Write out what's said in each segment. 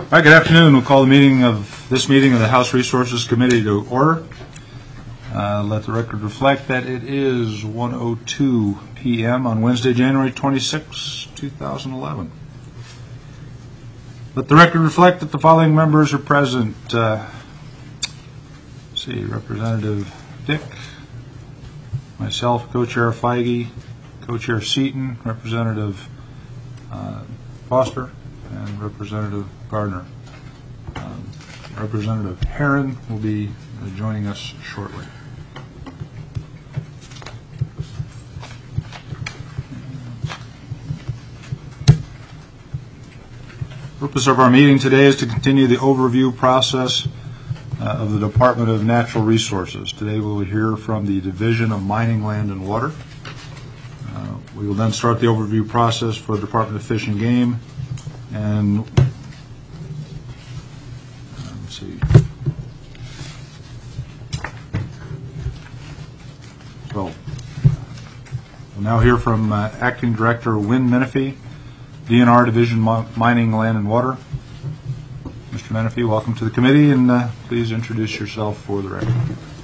All right, good afternoon. We'll call this meeting of the House Resources Committee to order. Let the record reflect that it is 1:02 p.m. on Wednesday, January 26, 2011. Let the record reflect that the following members are present. Representative Dick, myself, Co-Chair Feige, Co-Chair Seaton, Representative Foster, and Representative Gardner. Representative Herron will be joining us shortly. The purpose of our meeting today is to continue the overview process of the Department of Natural Resources. Today we will hear from the Division of Mining, Land, and Water. We will then start the overview process for the Department of Fish and Game, and we'll now hear from Acting Director Wynn Menefee, DNR Division Mining, Land, and Water. Mr. Menefee, welcome to the committee, and please introduce yourself for the record.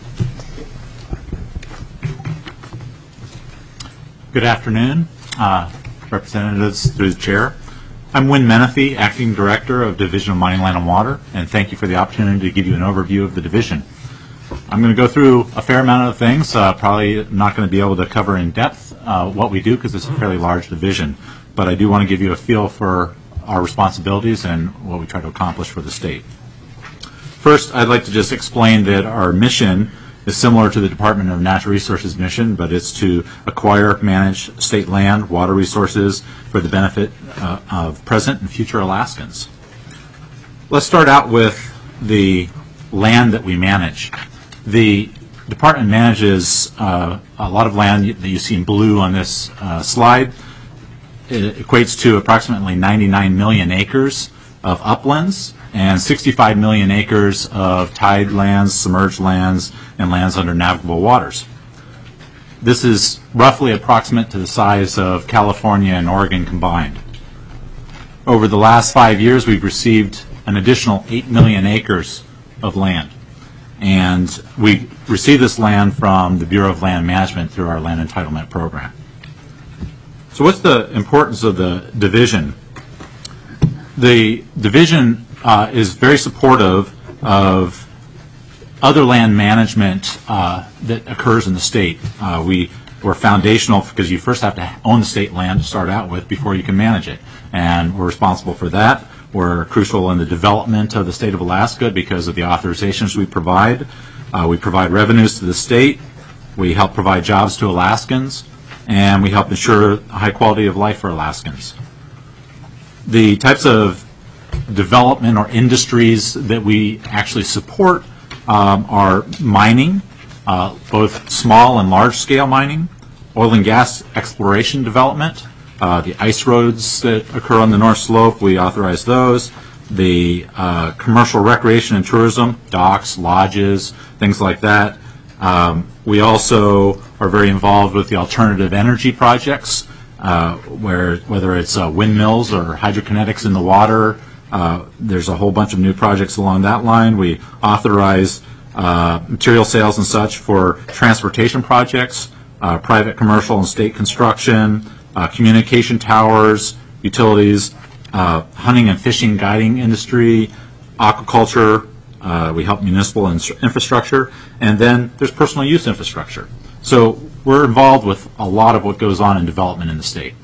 Good afternoon, representatives through the chair. I'm Wynn Menefee, Acting Director of Division of Mining, Land, and Water, and thank you for the opportunity to give you an overview of the division. I'm going to go through a fair amount of things, probably not going to be able to cover in depth what we do because it's a fairly large division, but I do want to give you a feel for our responsibilities and what we try to accomplish for the state. First, I'd like to just explain that our mission is similar to the Department of Natural Resources mission, but it's to acquire, manage state land, water resources for the benefit of present and future Alaskans. Let's start out with the land that we manage. The department manages a lot of land that you see in blue on this slide. It equates to approximately 99 million acres of uplands and 65 million acres of tide lands, submerged lands, and lands under navigable waters. This is roughly approximate to the size of California and Oregon combined. Over the last 5 years, we've received an additional 8 million acres of land. And we receive this land from the Bureau of Land Management through our land entitlement program. So what's the importance of the division? The division is very supportive of other land management that occurs in the state. We're foundational because you first have to own the state land to start out with before you can manage it. And we're responsible for that. We're crucial in the development of the state of Alaska because of the authorizations we provide. We provide revenues to the state. We help provide jobs to Alaskans. And we help ensure a high quality of life for Alaskans. The types of development or industries that we actually support are mining, both small and large scale mining, oil and gas exploration development, the ice roads that occur on the North Slope, we authorize those, the commercial recreation and tourism, docks, lodges, things like that. We also are very involved with the alternative energy projects, whether it's windmills or hydrokinetics in the water. There's a whole bunch of new projects along that line. We authorize material sales and such for transportation projects, private, commercial, and state construction, communication towers, utilities, hunting and fishing guiding industry, aquaculture. We help municipal infrastructure, and then there's personal use infrastructure. So we're involved with a lot of what goes on in development in the state.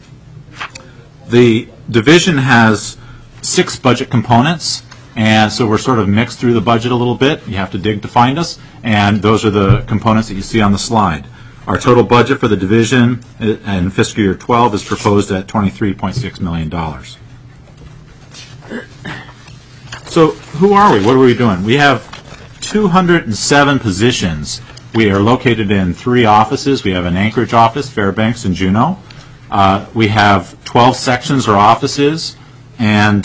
The division has 6 budget components, and so we're sort of mixed through the budget a little bit. You have to dig to find us, and those are the components that you see on the slide. Our total budget for the division in fiscal year 12 is proposed at $23.6 million. So who are we? What are we doing? We have 207 positions. We are located in 3 offices. We have an Anchorage office, Fairbanks, and Juneau. We have 12 sections or offices, and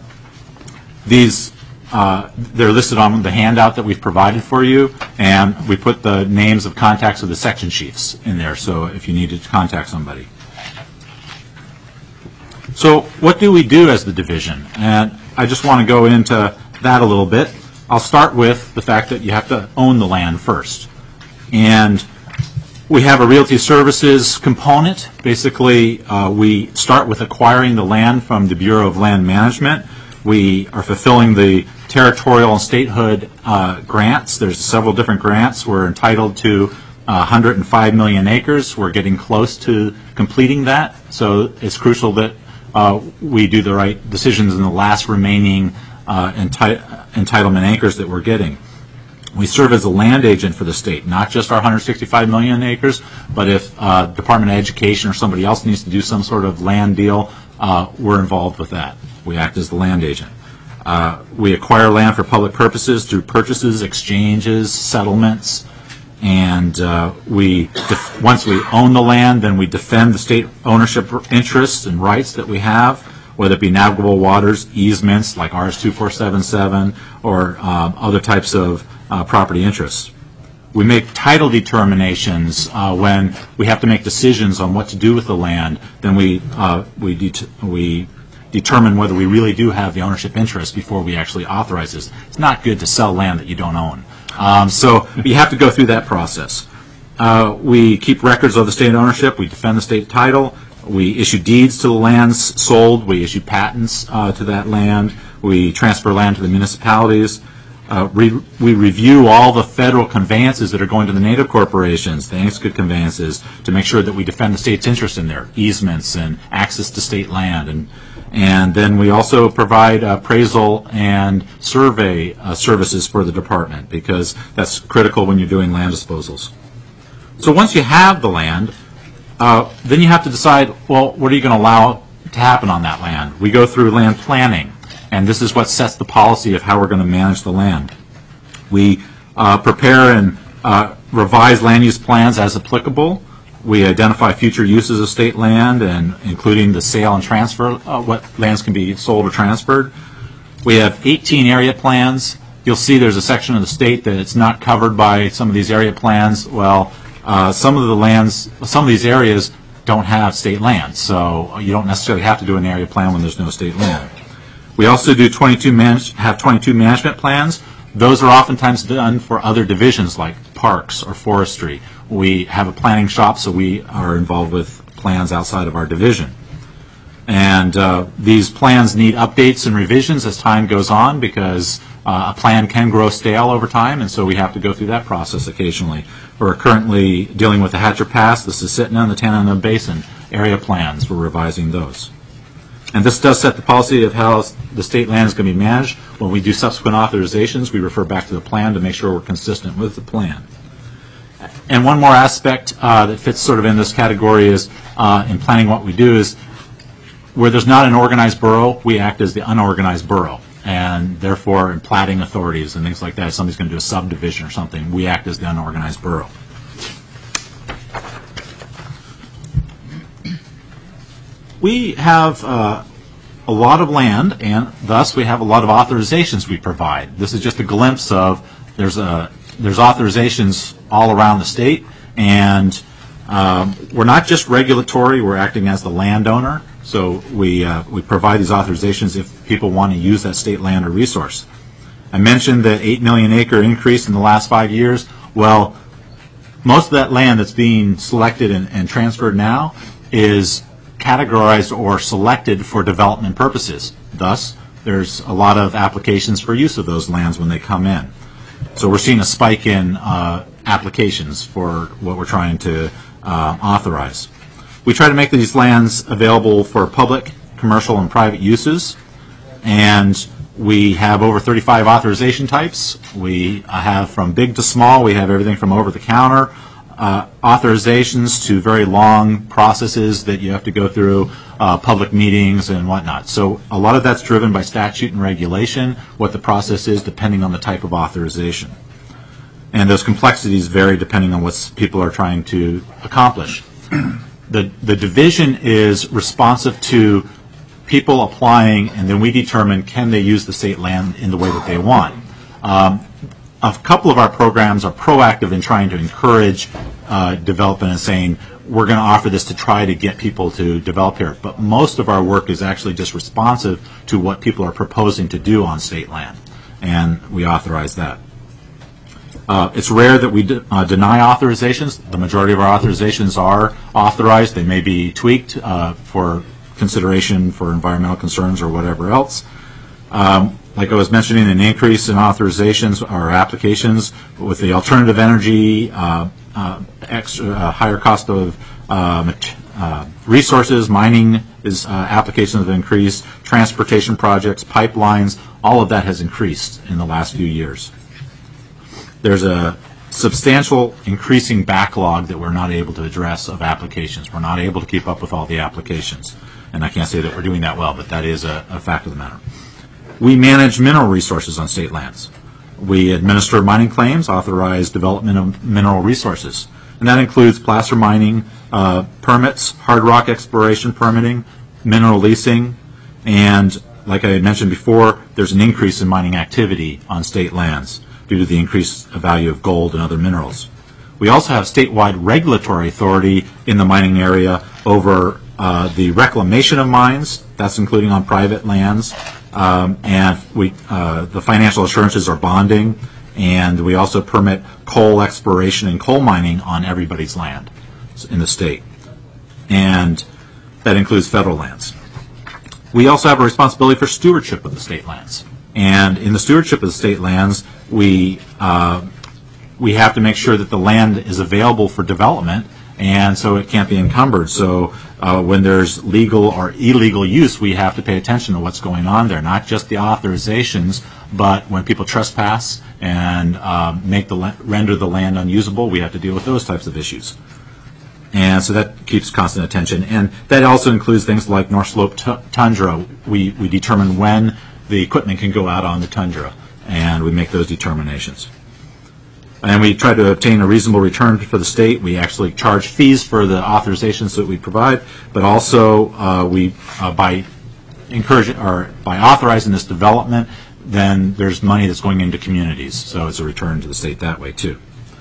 they're listed on the handout that we've provided for you, and we put the names of contacts of the section chiefs in there, so if you needed to contact somebody. So what do we do as the division? And I just want to go into that a little bit. I'll start with the fact that you have to own the land first. And we have a realty services component. Basically, we start with acquiring the land from the Bureau of Land Management. We are fulfilling the territorial and statehood grants. There's several different grants. We're entitled to 105 million acres. We're getting close to completing that. So it's crucial that we do the right decisions in the last remaining entitlement acres that we're getting. We serve as a land agent for the state, not just our 165 million acres, but if Department of Education or somebody else needs to do some sort of land deal, we're involved with that. We act as the land agent. We acquire land for public purposes through purchases, exchanges, settlements, and once we own the land, then we defend the state ownership interests and rights that we have, whether it be navigable waters, easements like RS-2477, or other types of property interests. We make title determinations when we have to make decisions on what to do with the land. Then we determine whether we really do have the ownership interest before we actually authorize this. It's not good to sell land that you don't own. So you have to go through that process. We keep records of the state ownership. We defend the state title. We issue deeds to the lands sold. We issue patents to that land. We transfer land to the municipalities. We review all the federal conveyances that are going to the native corporations, the Angst conveyances, to make sure that we defend the state's interest in there, easements and access to state land. And then we also provide appraisal and survey services for the department, because that's critical when you're doing land disposals. So once you have the land, then you have to decide, well, what are you going to allow to happen on that land? We go through land planning, and this is what sets the policy of how we're going to manage the land. We prepare and revise land use plans as applicable. We identify future uses of state land, and including the sale and transfer, what lands can be sold or transferred. We have 18 area plans. You'll see there's a section of the state that it's not covered by some of these area plans. Well, some of these areas don't have state land, so you don't necessarily have to do an area plan when there's no state land. We also do 22 management plans. Those are oftentimes done for other divisions like parks or forestry. We have a planning shop, so we are involved with plans outside of our division. And these plans need updates and revisions as time goes on, because a plan can grow stale over time, and so we have to go through that process occasionally. We're currently dealing with the Hatcher Pass, the Susitna, and the Tanana Basin area plans. We're revising those. And this does set the policy of how the state land is going to be managed. When we do subsequent authorizations, we refer back to the plan to make sure we're consistent with the plan. And one more aspect that fits sort of in this category is in planning what we do is where there's not an organized borough, we act as the unorganized borough. And therefore, in platting authorities and things like that, if somebody's going to do a subdivision or something, we act as the unorganized borough. We have a lot of land, and thus we have a lot of authorizations we provide. This is just a glimpse of there's authorizations all around the state, and we're not just regulatory. We're acting as the landowner. So we provide these authorizations if people want to use that state land or resource. I mentioned the 8 million acre increase in the last 5 years. Well, most of that land that's being selected and transferred now is categorized or selected for development purposes. Thus, there's a lot of applications for use of those lands when they come in. So we're seeing a spike in applications for what we're trying to authorize. We try to make these lands available for public, commercial, and private uses, and we have over 35 authorization types. We have from big to small. We have everything from over-the-counter authorizations to very long processes that you have to go through, public meetings and whatnot. So a lot of that's driven by statute and regulation, what the process is depending on the type of authorization. And those complexities vary depending on what people are trying to accomplish. The division is responsive to people applying, and then we determine can they use the state land in the way that they want. A couple of our programs are proactive in trying to encourage development and saying we're going to offer this to try to get people to develop here. But most of our work is actually just responsive to what people are proposing to do on state land, and we authorize that. It's rare that we deny authorizations. The majority of our authorizations are authorized. They may be tweaked for consideration for environmental concerns or whatever else. Like I was mentioning, an increase in authorizations or applications with the alternative energy, higher cost of resources, mining applications have increased, transportation projects, pipelines, all of that has increased in the last few years. There's a substantial increasing backlog that we're not able to address of applications. We're not able to keep up with all the applications. And I can't say that we're doing that well, but that is a fact of the matter. We manage mineral resources on state lands. We administer mining claims, authorize development of mineral resources. And that includes placer mining permits, hard rock exploration permitting, mineral leasing, and like I had mentioned before, there's an increase in mining activity on state lands due to the increased value of gold and other minerals. We also have statewide regulatory authority in the mining area over the reclamation of mines, that's including on private lands, and the financial assurances are bonding, and we also permit coal exploration and coal mining on everybody's land in the state, and that includes federal lands. We also have a responsibility for stewardship of the state lands, and in the stewardship of the state lands, we have to make sure that the land is available for development, and so it can't be encumbered. So when there's legal or illegal use, we have to pay attention to what's going on there, not just the authorizations, but when people trespass and render the land unusable, we have to deal with those types of issues. And so that keeps constant attention. And that also includes things like North Slope tundra. We determine when the equipment can go out on the tundra, and we make those determinations. And we try to obtain a reasonable return for the state. We actually charge fees for the authorizations that we provide, but also by authorizing this development, then there's money that's going into communities, so it's a return to the state that way too.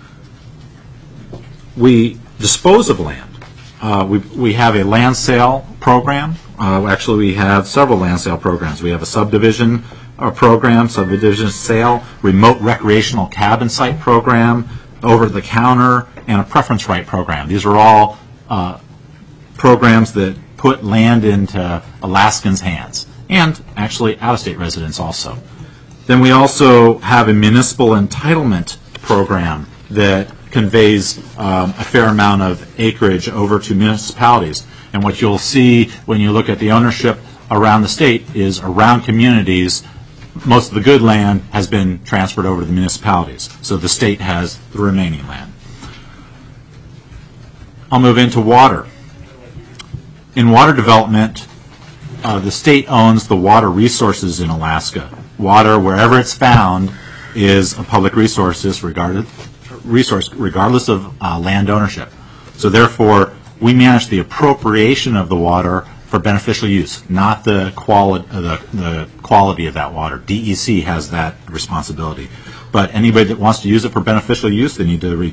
We dispose of land. We have a land sale program. Actually, we have several land sale programs. We have a subdivision program, subdivision sale, remote recreational cabin site program, over-the-counter, and a preference right program. These are all programs that put land into Alaskans' hands, and actually out-of-state residents also. Then we also have a municipal entitlement program that conveys a fair amount of acreage over to municipalities. And what you'll see when you look at the ownership around the state is around communities, most of the good land has been transferred over to the municipalities. So the state has the remaining land. I'll move into water. In water development, the state owns the water resources in Alaska. Water, wherever it's found, is a public resource regardless of land ownership. So therefore, we manage the appropriation of the water for beneficial use, not the quality of that water. DEC has that responsibility. But anybody that wants to use it for beneficial use, they need to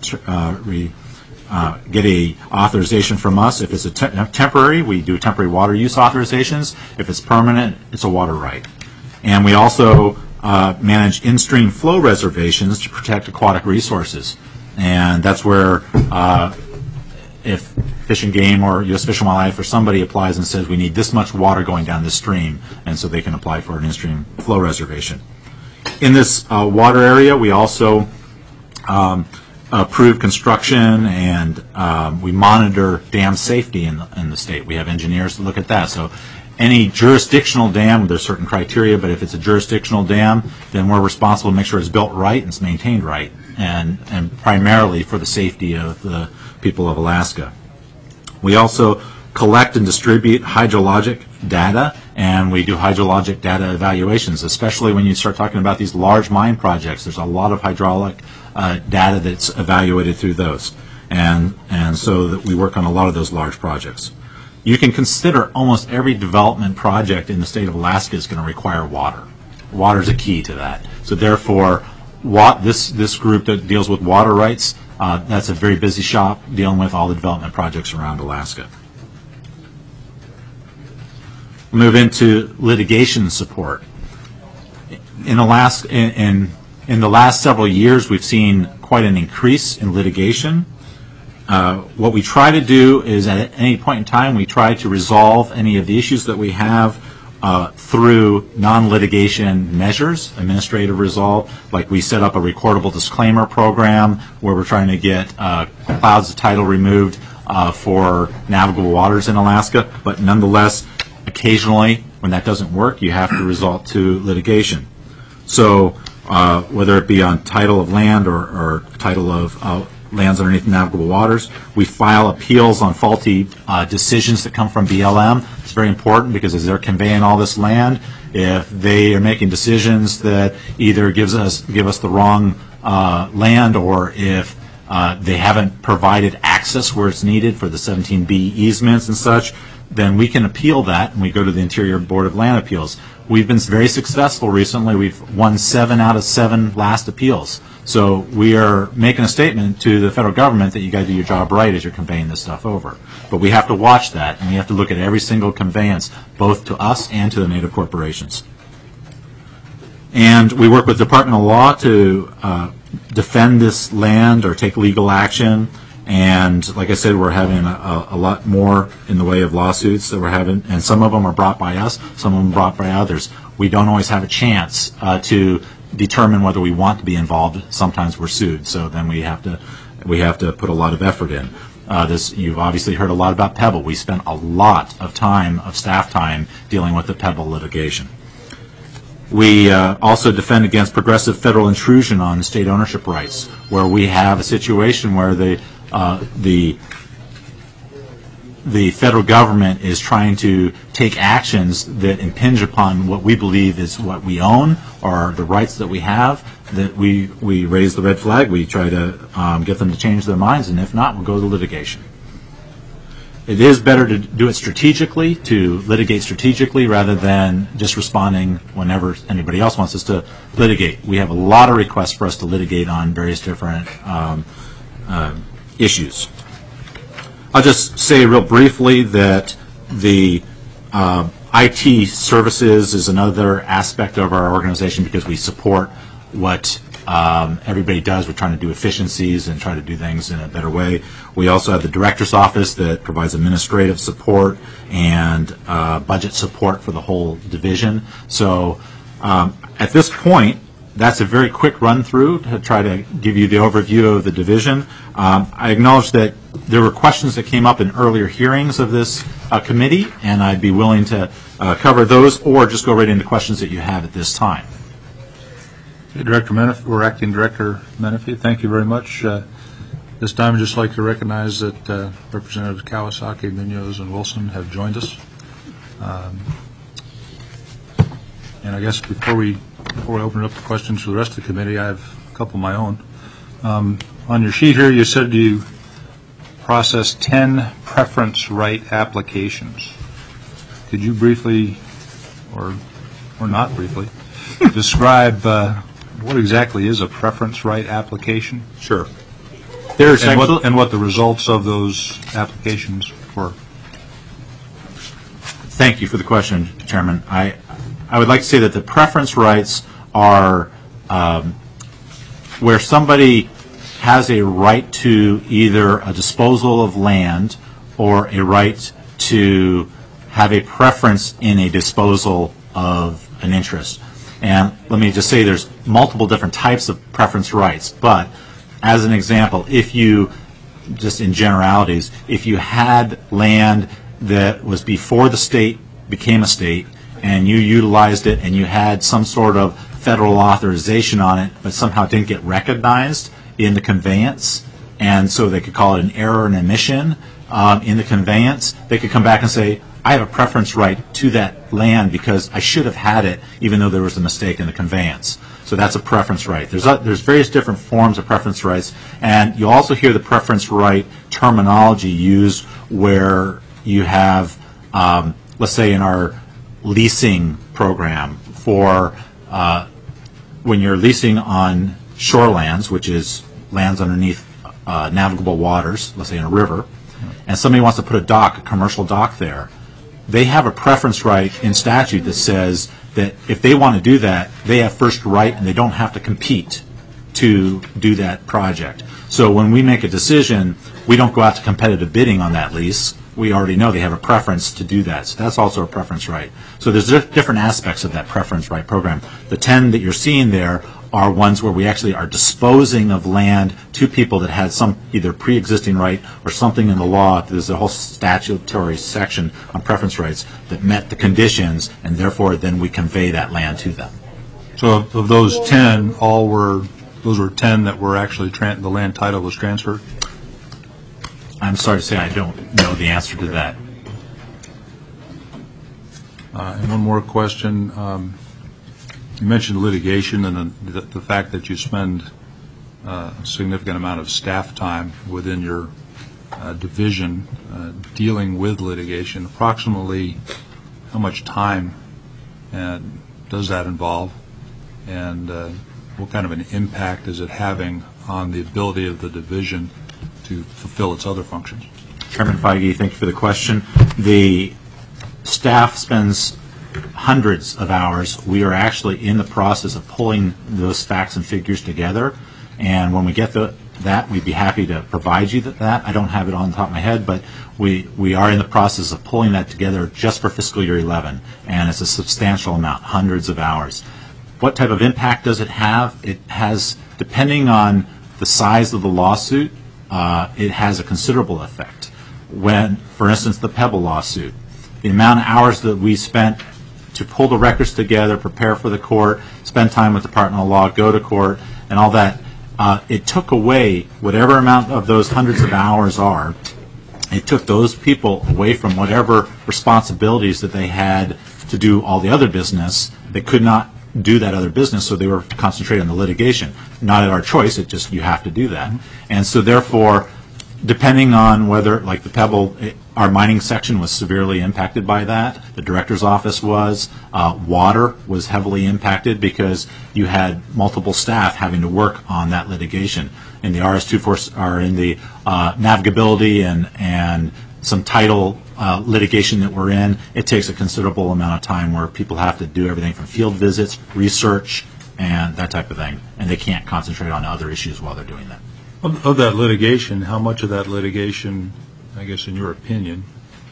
get a authorization from us. If it's a temporary, we do temporary water use authorizations. If it's permanent, it's a water right. And we also manage in-stream flow reservations to protect aquatic resources. And that's where if Fish and Game or U.S. Fish and Wildlife or somebody applies and says we need this much water going down this stream, and so they can apply for an in-stream flow reservation. In this water area, we also approve construction, and we monitor dam safety in the state. We have engineers to look at that. So any jurisdictional dam, there's certain criteria, but if it's a jurisdictional dam, then we're responsible to make sure it's built right and it's maintained right, and primarily for the safety of the people of Alaska. We also collect and distribute hydrologic data, and we do hydrologic data evaluations, especially when you start talking about these large mine projects. There's a lot of hydraulic data that's evaluated through those, and so that we work on a lot of those large projects. You can consider almost every development project in the state of Alaska is going to require water. Water is a key to that. So therefore, this group that deals with water rights That's a very busy shop dealing with all the development projects around Alaska. We'll move into litigation support. In the last several years, we've seen quite an increase in litigation. What we try to do is at any point in time, we try to resolve any of the issues that we have through non-litigation measures, administrative resolve. Like we set up a recordable disclaimer program where we're trying to get clouds of title removed for navigable waters in Alaska. But nonetheless, occasionally, when that doesn't work, you have to resort to litigation. So whether it be on title of land or title of lands underneath navigable waters, we file appeals on faulty decisions that come from BLM. It's very important because as they're conveying all this land, if they are making decisions that either give us the wrong land, or if they haven't provided access where it's needed for the 17B easements and such, then we can appeal that, and we go to the Interior Board of Land Appeals. We've been very successful recently. We've won 7 out of 7 last appeals. So we are making a statement to the federal government that you got to do your job right as you're conveying this stuff over. But we have to watch that, and we have to look at every single conveyance, both to us and to the native corporations. And we work with the Department of Law to defend this land or take legal action. And like I said, we're having a lot more in the way of lawsuits that we're having, and some of them are brought by us, some of them brought by others. We don't always have a chance to determine whether we want to be involved. Sometimes we're sued, so then we have to put a lot of effort in. You've obviously heard a lot about Pebble. We spent a lot of staff time dealing with the Pebble litigation. We also defend against progressive federal intrusion on state ownership rights, where we have a situation where the federal government is trying to take actions that impinge upon what we believe is what we own or the rights that we have, that we raise the red flag. We try to get them to change their minds, and if not, we'll go to litigation. It is better to do it strategically, to litigate strategically, rather than just responding whenever anybody else wants us to litigate. We have a lot of requests for us to litigate on various different issues. I'll just say real briefly that the IT services is another aspect of our organization because we support what everybody does. We're trying to do efficiencies and try to do things in a better way. We also have the director's office that provides administrative support and budget support for the whole division. So at this point, that's a very quick run through to try to give you the overview of the division. I acknowledge that there were questions that came up in earlier hearings of this committee, and I'd be willing to cover those or just go right into questions that you have at this time. Okay, Director Menefee, or Acting Director Menefee, thank you very much. This time I'd just like to recognize that Representatives Kawasaki, Munoz, and Wilson have joined us. And I guess before we open it up to questions for the rest of the committee, I have a couple of my own. On your sheet here, you said you processed 10 preference right applications. Could you briefly, or not briefly, describe what exactly is a preference right application? Sure. And what the results of those applications were? Thank you for the question, Chairman. I would like to say that the preference rights are where somebody has a right to either a disposal of land or a right to have a preference in a disposal of an interest. And let me just say there's multiple different types of preference rights, but as an example, if you, just in generalities, if you had land that was before the state became a state and you utilized it and you had some sort of federal authorization on it but somehow didn't get recognized in the conveyance, and so they could call it an error and omission in the conveyance, they could come back and say, I have a preference right to that land because I should have had it even though there was a mistake in the conveyance. So that's a preference right. There's various different forms of preference rights, and you also hear the preference right terminology used where you have, let's say in our leasing program for when you're leasing on shorelands, which is lands underneath navigable waters, let's say in a river, and somebody wants to put a commercial dock there, they have a preference right in statute that says that if they want to do that, they have first right and they don't have to compete to do that project. So when we make a decision, we don't go out to competitive bidding on that lease. We already know they have a preference to do that. So that's also a preference right. So there's different aspects of that preference right program. The 10 that you're seeing there are ones where we actually are disposing of land to people that had some either pre-existing right or something in the law. There's a whole statutory section on preference rights that met the conditions, and therefore then we convey that land to them. So of those 10, those were 10 that were actually, the land title was transferred? I'm sorry to say I don't know the answer to that. And one more question. You mentioned litigation and the fact that you spend a significant amount of staff time within your division dealing with litigation. Approximately how much time does that involve, and what kind of an impact is it having on the ability of the division to fulfill its other functions? Chairman Feige, thank you for the question. The staff spends hundreds of hours. We are actually in the process of pulling those facts and figures together, and when we get that, we'd be happy to provide you that. I don't have it on the top of my head, but we are in the process of pulling that together just for fiscal year 11, and it's a substantial amount, hundreds of hours. What type of impact does it have? It has, depending on the size of the lawsuit, it has a considerable effect. When, for instance, the Pebble lawsuit, the amount of hours that we spent to pull the records together, prepare for the court, spend time with the Department of Law, go to court, and all that, it took away whatever amount of those hundreds of hours are. It took those people away from whatever responsibilities that they had to do all the other business. They could not do that other business, so they were concentrated on the litigation. Not at our choice, it just, you have to do that. And so therefore, depending on whether, like the Pebble, our mining section was severely impacted by that. The director's office was. Water was heavily impacted because you had multiple staff having to work on that litigation. In the RS-2 or in the navigability and some title litigation that we're in, it takes a considerable amount of time where people have to do everything from field visits, research, and that type of thing, and they can't concentrate on other issues while they're doing that. Of that litigation, how much of that litigation, I guess in your opinion,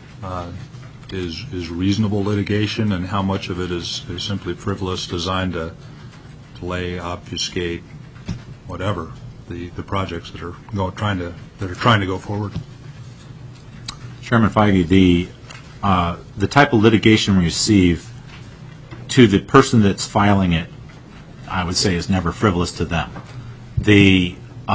is reasonable litigation, and how much of it is simply frivolous, designed to delay, obfuscate, whatever, the projects that are trying to go forward? Chairman Feige, the type of litigation we receive to the person that's filing it, I would say, is never frivolous to them. The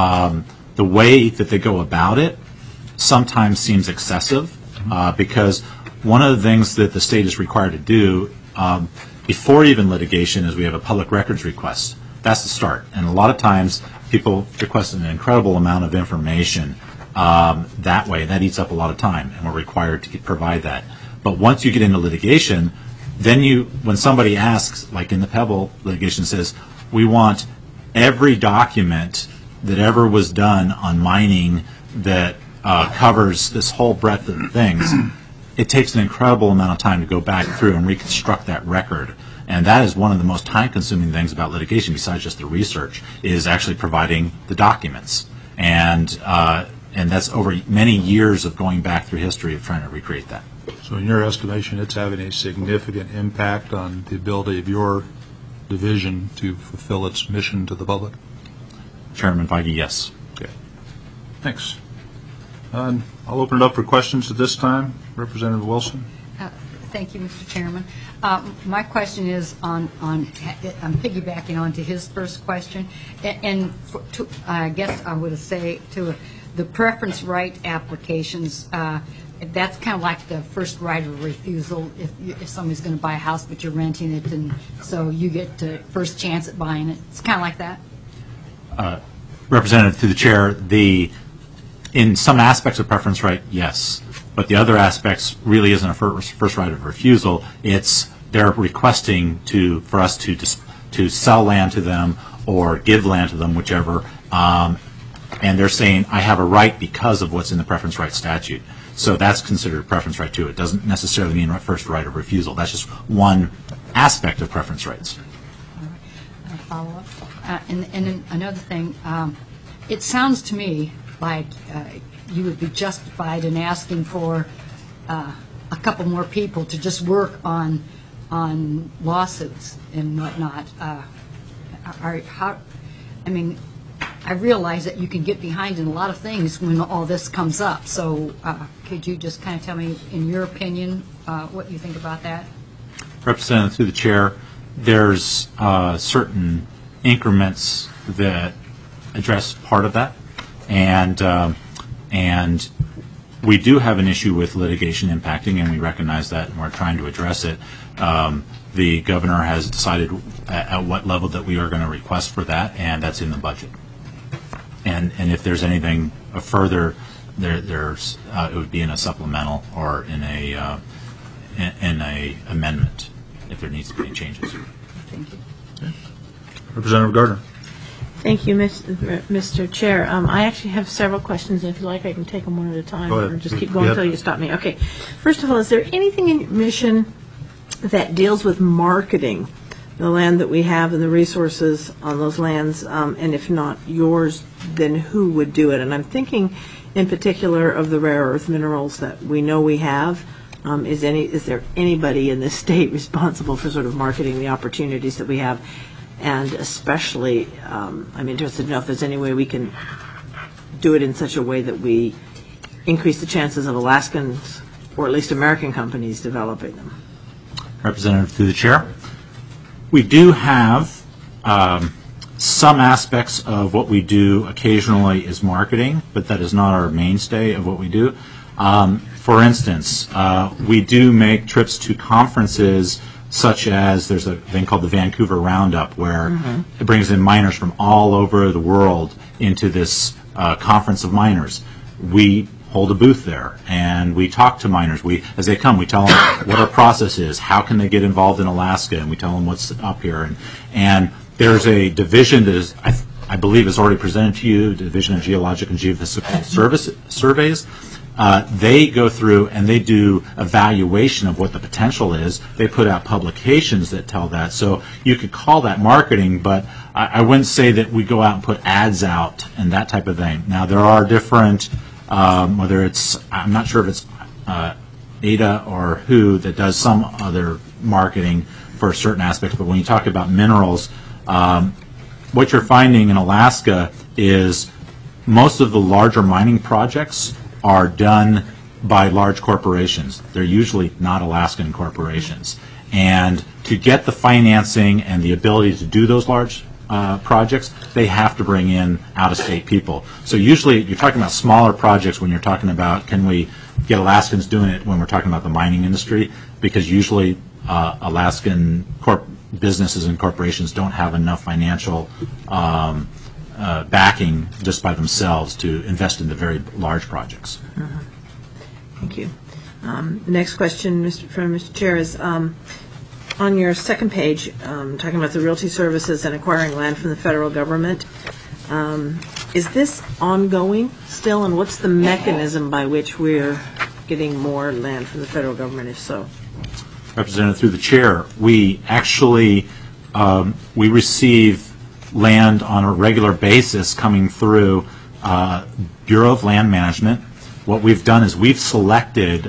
way that they go about it sometimes seems excessive because one of the things that the state is required to do before even litigation is we have a public records request. That's the start. And a lot of times people request an incredible amount of information that way. That eats up a lot of time, and we're required to provide that. But once you get into litigation, then when somebody asks, like in the Pebble litigation, says, we want every document that ever was done on mining that covers this whole breadth of things, it takes an incredible amount of time to go back through and reconstruct that record. And that is one of the most time-consuming things about litigation, besides just the research, is actually providing the documents. And that's over many years of going back through history of trying to recreate that. So in your estimation, it's having a significant impact on the ability of your division to fulfill its mission to the public? Chairman Feige, yes. Okay. Thanks. I'll open it up for questions at this time. Representative Wilson. Thank you, Mr. Chairman. My question is I'm piggybacking on to his first question, and I guess I would say to the preference right applications, that's kind of like the first right of refusal if somebody's going to buy a house but you're renting it, and so you get to first chance at buying it. It's kind of like that. Representative, to the chair, in some aspects of preference right, yes. But the other aspects really isn't a first right of refusal. It's they're requesting for us to sell land to them or give land to them, whichever. And and they're saying, I have a right because of what's in the preference right statute. So that's considered a preference right too. It doesn't necessarily mean first right of refusal. That's just one aspect of preference rights. Follow up. And then another thing, it sounds to me like you would be justified in asking for a couple more people to just work on lawsuits and whatnot. I realize that you can get behind in a lot of things when all this comes up. So could you just kind of tell me, in your opinion, what you think about that? Representative, through the chair, there's certain increments that address part of that, and we do have an issue with litigation impacting, and we recognize that, and we're trying to address it. The governor has decided at what level that we are going to request for that, and that's in the budget. And if there's anything further, there's it would be in a supplemental or in a amendment if there needs to be any changes. Thank you. Representative Gardner. Thank you, Mr. Chair. I actually have several questions. If you like, I can take them one at a time. Go ahead. Or just keep going until you stop me. Okay. First of all, is there anything in your mission that deals with marketing the land that we have and the resources on those lands? And if not yours, then who would do it? And I'm thinking in particular of the rare earth minerals that we know we have. Is there anybody in this state responsible for sort of marketing the opportunities that we have? And especially, I'm interested to know if there's any way we can do it in such a way that we increase the chances of Alaskans, or at least American companies, developing them. Representative, through the chair, we do have some aspects of what we do occasionally is marketing, but that is not our mainstay of what we do. For instance, we do make trips to conferences such as there's a thing called the Vancouver Roundup, where it brings in miners from all over the world into this conference of miners. We hold a booth there, and we talk to miners. As they come, we tell them what our process is, how can they get involved in Alaska, and we tell them what's up here. And there's a division that is, I believe, is already presented to you, Division of Geologic and Geophysical Surveys. They go through and they do evaluation of what the potential is. They put out publications that tell that. So you could call that marketing, but I wouldn't say that we go out and put ads out and that type of thing. Now, there are different, whether it's, I'm not sure if it's ADA or who that does some other marketing for certain aspects, but when you talk about minerals, what you're finding in Alaska is most of the larger mining projects are done by large corporations. They're usually not Alaskan corporations. And to get the financing and the ability to do those large projects, they have to bring in out-of-state people. So usually you're talking about smaller projects when you're talking about can we get Alaskans doing it when we're talking about the mining industry, because usually Alaskan businesses and corporations don't have enough financial backing just by themselves to invest in the very large projects. Thank you. Next question from Mr. Chair is on your second page, talking about the realty services and acquiring land from the federal government. Is this ongoing still, and what's the mechanism by which we're getting more land from the federal government, if so? Representative, through the chair, we actually we receive land on a regular basis coming through Bureau of Land Management. What we've done is we've selected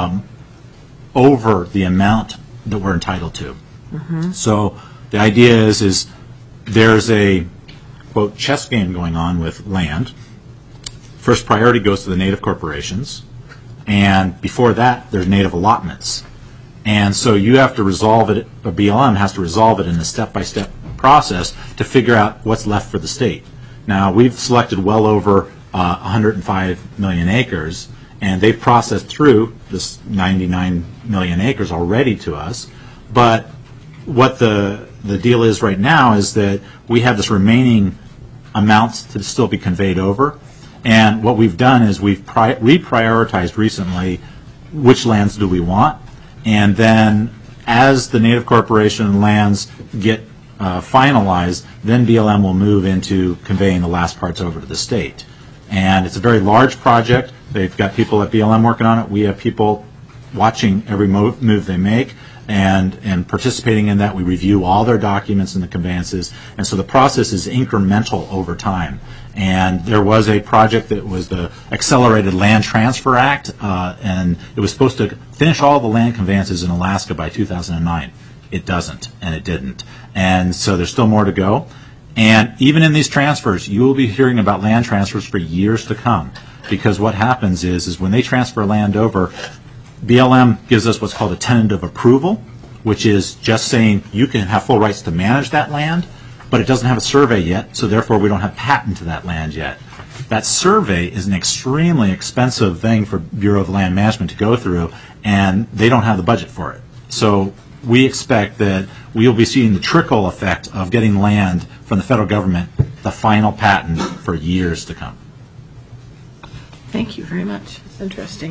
over the amount that we're entitled to. So the idea is there's a, quote, chess game going on with land. First priority goes to the native corporations, and before that there's native allotments. And so you have to resolve it, or BLM has to resolve it in a step-by-step process to figure out what's left for the state. Now, we've selected well over 105 million acres, and they've processed through this 99 million acres already to us. But what the deal is right now is that we have this remaining amounts to still be conveyed over. And what we've done is we've reprioritized recently which lands do we want. And then as the native corporation lands get finalized, then BLM will move into conveying the last parts over to the state. And it's a very large project. They've got people at BLM working on it. We have people watching every move they make and participating in that. We review all their documents and the conveyances. And so the process is incremental over time. And there was a project that was the Accelerated Land Transfer Act, and it was supposed to finish all the land conveyances in Alaska by 2009. It doesn't, and it didn't. And so there's still more to go. And even in these transfers, you will be hearing about land transfers for years to come, because what happens is when they transfer land over, BLM gives us what's called a tentative approval, which is just saying you can have full rights to manage that land, but it doesn't have a survey yet, so therefore we don't have patent to that land yet. That survey is an extremely expensive thing for Bureau of Land Management to go through, and they don't have the budget for it. So we expect that we'll be seeing the trickle effect of getting land from the federal government, the final patent, for years to come. Thank you very much. It's interesting.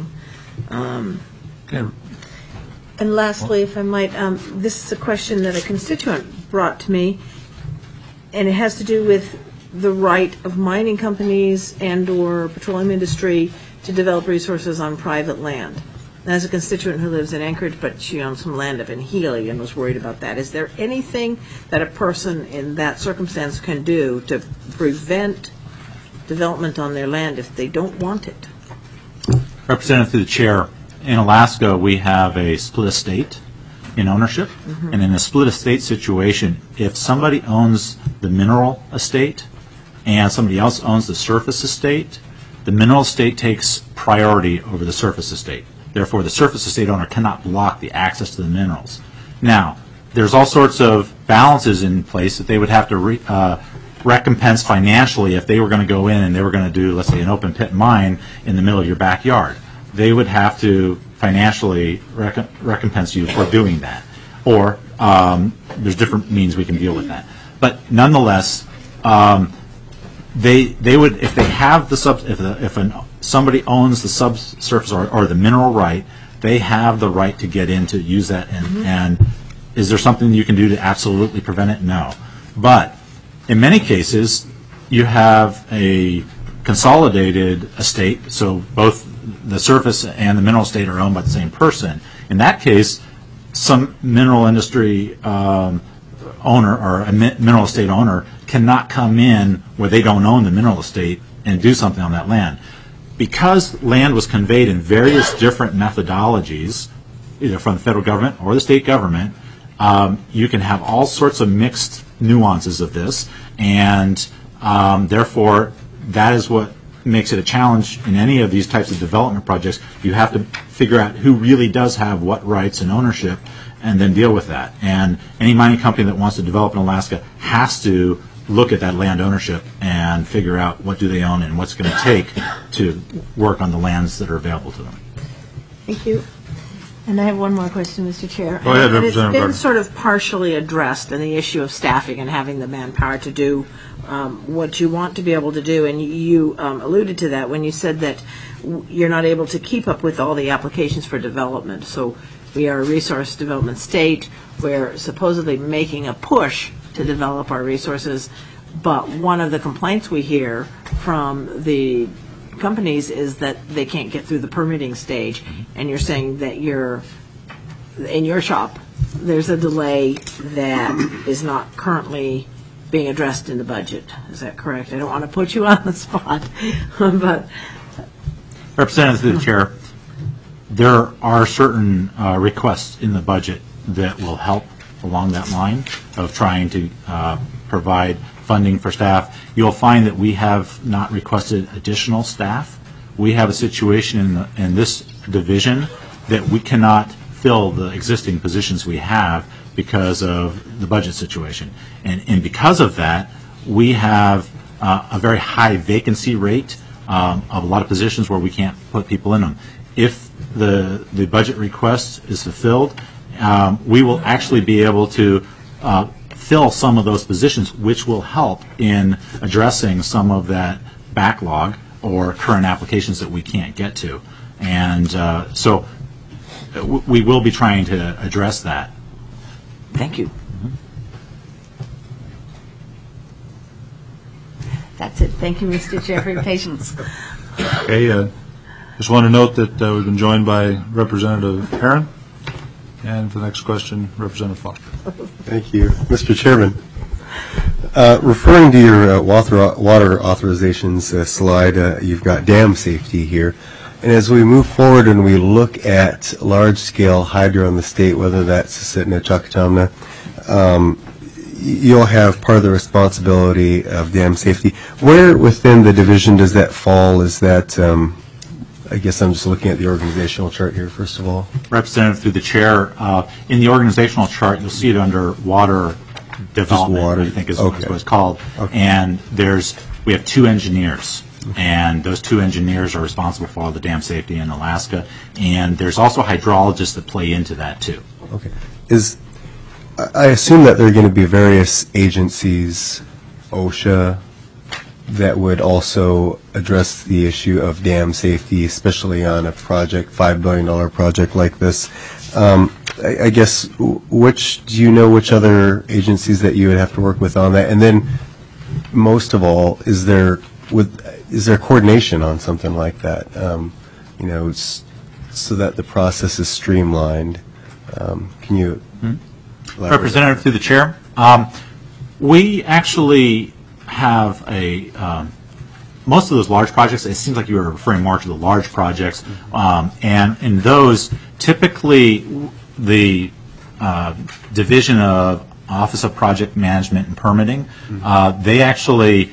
Okay. And lastly, if I might, this is a question that a constituent brought to me, and it has to do with the right of mining companies and/or petroleum industry to develop resources on private land. And as a constituent who lives in Anchorage, but she owns some land up in Healy and was worried about that, is there anything that a person in that circumstance can do to prevent development on their land if they don't want it? Representative through the chair, in Alaska we have a split estate in ownership, and in a split estate situation, if somebody owns the mineral estate and somebody else owns the surface estate, the mineral estate takes priority over the surface estate. Therefore, the surface estate owner cannot block the access to the minerals. Now, there's all sorts of balances in place that they would have to recompense financially if they were going to go in and they were going to do, let's say, an open pit mine in the middle of your backyard. They would have to financially recompense you for doing that. Or there's different means we can deal with that. But nonetheless, they would, if they have the somebody owns the subsurface or the mineral right, they have the right to get in to use that. And is there something you can do to absolutely prevent it? No. But in many cases, you have a consolidated estate, so both the surface and the mineral estate are owned by the same person. In that case, some mineral industry owner or a mineral estate owner cannot come in where they don't own the mineral estate and do something on that land. Because land was conveyed in various different methodologies, either from the federal government or the state government, you can have all sorts of mixed nuances of this, and therefore that is what makes it a challenge in any of these types of development projects. You have to figure out who really does have what rights and ownership and then deal with that. And any mining company that wants to develop in Alaska has to look at that land ownership and figure out what do they own and what's going to take to work on the lands that are available to them. Thank you. And I have one more question, Mr. Chair. Go ahead, and it's Representative been Gardner. sort of partially addressed in the issue of staffing and having the manpower to do what you want to be able to do. And you alluded to that when you said that you're not able to keep up with all the applications for development. So we are a resource development state. We're supposedly making a push to develop our resources. But one of the complaints we hear from the companies is that they can't get through the permitting stage. And you're saying that in your shop, there's a delay that is not currently being addressed in the budget. Is that correct? I don't want to put you on the spot, but Representative through the chair, there are certain requests in the budget that will help along that line of trying to provide funding for staff. You'll find that we have not requested additional staff. We have a situation in this division that we cannot fill the existing positions we have because of the budget situation. And because of that, we have a very high vacancy rate of a lot of positions where we can't put people in them. If the budget request is fulfilled, we will actually be able to fill some of those positions, which will help in addressing some of that backlog or current applications that we can't get to. And so we will be trying to address that. thank you. That's it. Thank you, Mr. Chair, for your patience. Okay, just want to note that we've been joined by Representative Herron, and for the next question, Representative Foster. Thank you, Mr. Chairman. Referring to your water authorizations slide, you've got dam safety here. And as we move forward and we look at large-scale hydro in the state, whether that's Susitna, Chuckautomna, you'll have part of the responsibility of dam safety. Where within the division does that fall? Is that, I guess I'm just looking at the organizational chart here, first of all. Representative, through the chair, in the organizational chart, you'll see it under water development, water. I think is Okay. what it's called. Okay. And we have 2 engineers. And those 2 engineers are responsible for all the dam safety in Alaska. And there's also hydrologists that play into that, too. Okay. I assume that there are going to be various agencies, OSHA, that would also address the issue of dam safety, especially on a project, $5 billion project like this. I guess, do you know which other agencies that you would have to work with on that? And then, most of all, is there coordination on something like that? So that the process is streamlined. Can you elaborate? Representative, through the chair, we actually have most of those large projects, it seems like you were referring more to the large projects, and in those, typically the Division of Office of Project Management and Permitting, they actually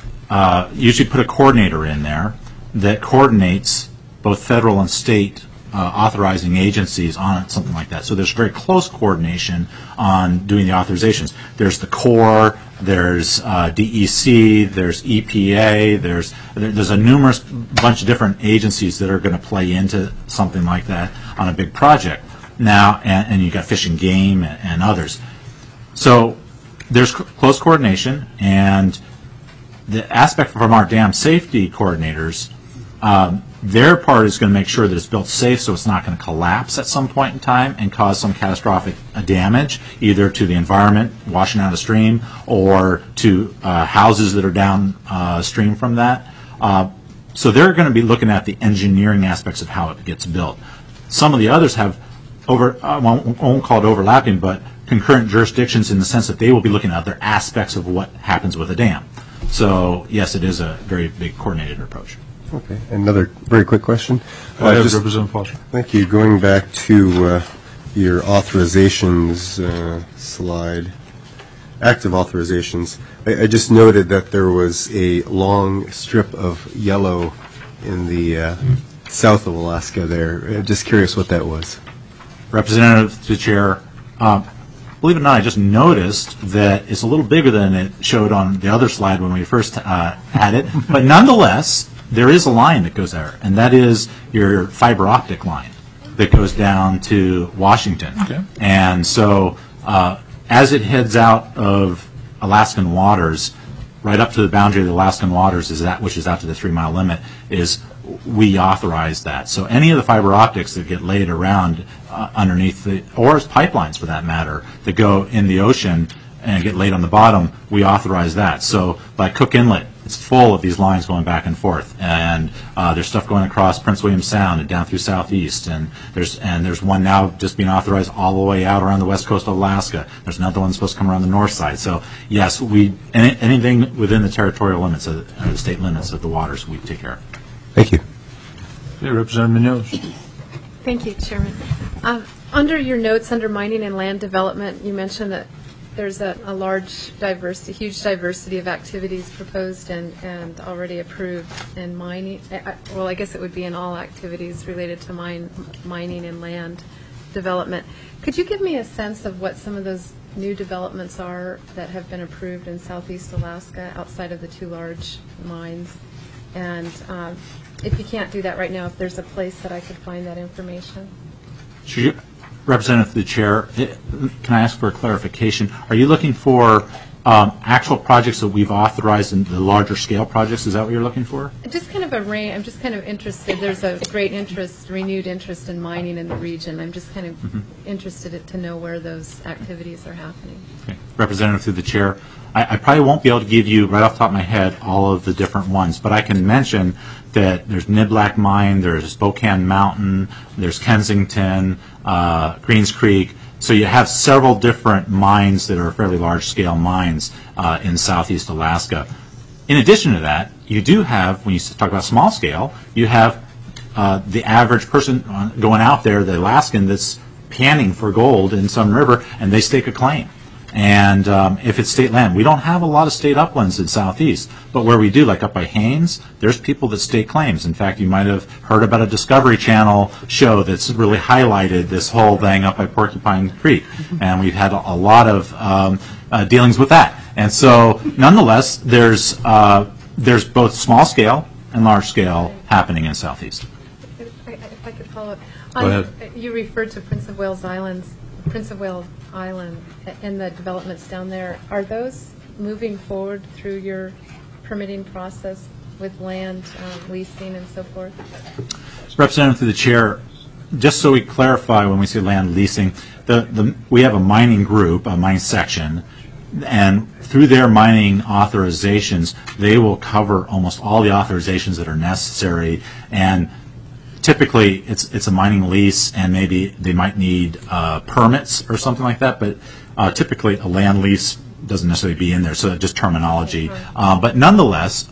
usually put a coordinator in there that coordinates both federal and state authorizing agencies on something like that. So there's very close coordination on doing the authorizations. There's the Corps, there's DEC, there's EPA, there's a numerous bunch of different agencies that are going to play into something like that on a big project. Now, and you've got Fish and Game and others. So there's close coordination, and the aspect from our dam safety coordinators, their part is going to make sure that it's built safe so it's not going to collapse at some point in time and cause some catastrophic damage, either to the environment washing out a stream or to houses that are downstream from that. So they're going to be looking at the engineering aspects of how it gets built. Some of the others have I won't call it overlapping, but concurrent jurisdictions in the sense that they will be looking at other aspects of what happens with a dam. So, yes, it is a very big coordinated approach. Okay. Another very quick question. Representative Foster. Thank you. Going back to your authorizations slide, active authorizations, I just noted that there was a long strip of yellow in the south of Alaska there. Just curious what that was. Representative to the chair, believe it or not, I just noticed that it's a little bigger than it showed on the other slide when we first had it. But nonetheless, there is a line that goes there, and that is your fiber optic line that goes down to Washington. Okay. And so as it heads out of Alaskan waters, right up to the boundary of the Alaskan waters, which is out to the 3-mile limit, is we authorize that. So any of the fiber optics that get laid around underneath or as pipelines for that matter, that go in the ocean and get laid on the bottom, we authorize that. So like Cook Inlet, it's full of these lines going back and forth, and there's stuff going across Prince William Sound and down through Southeast, and there's one now just being authorized all the way out around the west coast of Alaska. There's another one supposed to come around the north side. So yes, anything within the territorial limits of the state limits of the waters, we take care of. Thank you. Okay, Representative Munoz. Thank you, Chairman. Under your notes, under mining and land development, you mentioned that there's a huge diversity of activities proposed and already approved in mining. Well, I guess it would be in all activities related to mining and land development. Could you give me a sense of what some of those new developments are that have been approved in Southeast Alaska outside of the 2 large mines? And if you can't do that right now, if there's a place that I could find that information. Sure. Representative to the chair, can I ask for a clarification? Are you looking for actual projects that we've authorized in the larger scale projects? Is that what you're looking for? Just kind of a range. I'm just kind of interested. There's a great interest, renewed interest in mining in the region. I'm just kind of interested to know where those activities are happening. Okay. Representative through the chair, I probably won't be able to give you, right off the top of my head, all of the different ones, but I can mention that there's Niblack Mine, there's Spokane Mountain, there's Kensington, Greens Creek. So you have several different mines that are fairly large-scale mines in southeast Alaska. In addition to that, you do have, when you talk about small scale, you have the average person going out there, the Alaskan, that's panning for gold in some river, and they stake a claim. And if it's state land, we don't have a lot of state uplands in southeast, but where we do, like up by Haines, there's people that stake claims. In fact, you might have heard about a Discovery Channel show that's really highlighted this whole thing up by Porcupine Creek, and we've had a lot of dealings with that. And so, nonetheless, there's both small scale and large scale happening in southeast. If I could follow up. Go ahead. You referred to Prince of Wales Island and the developments down there. Are those moving forward through your permitting process with land leasing and so forth? Representative, through the chair, just so we clarify when we say land leasing, we have a mining group, a mining section, and through their mining authorizations, they will cover almost all the authorizations that are necessary. And typically, it's a mining lease, and maybe they might need permits or something like that. But typically, a land lease doesn't necessarily be in there, so just terminology. But nonetheless,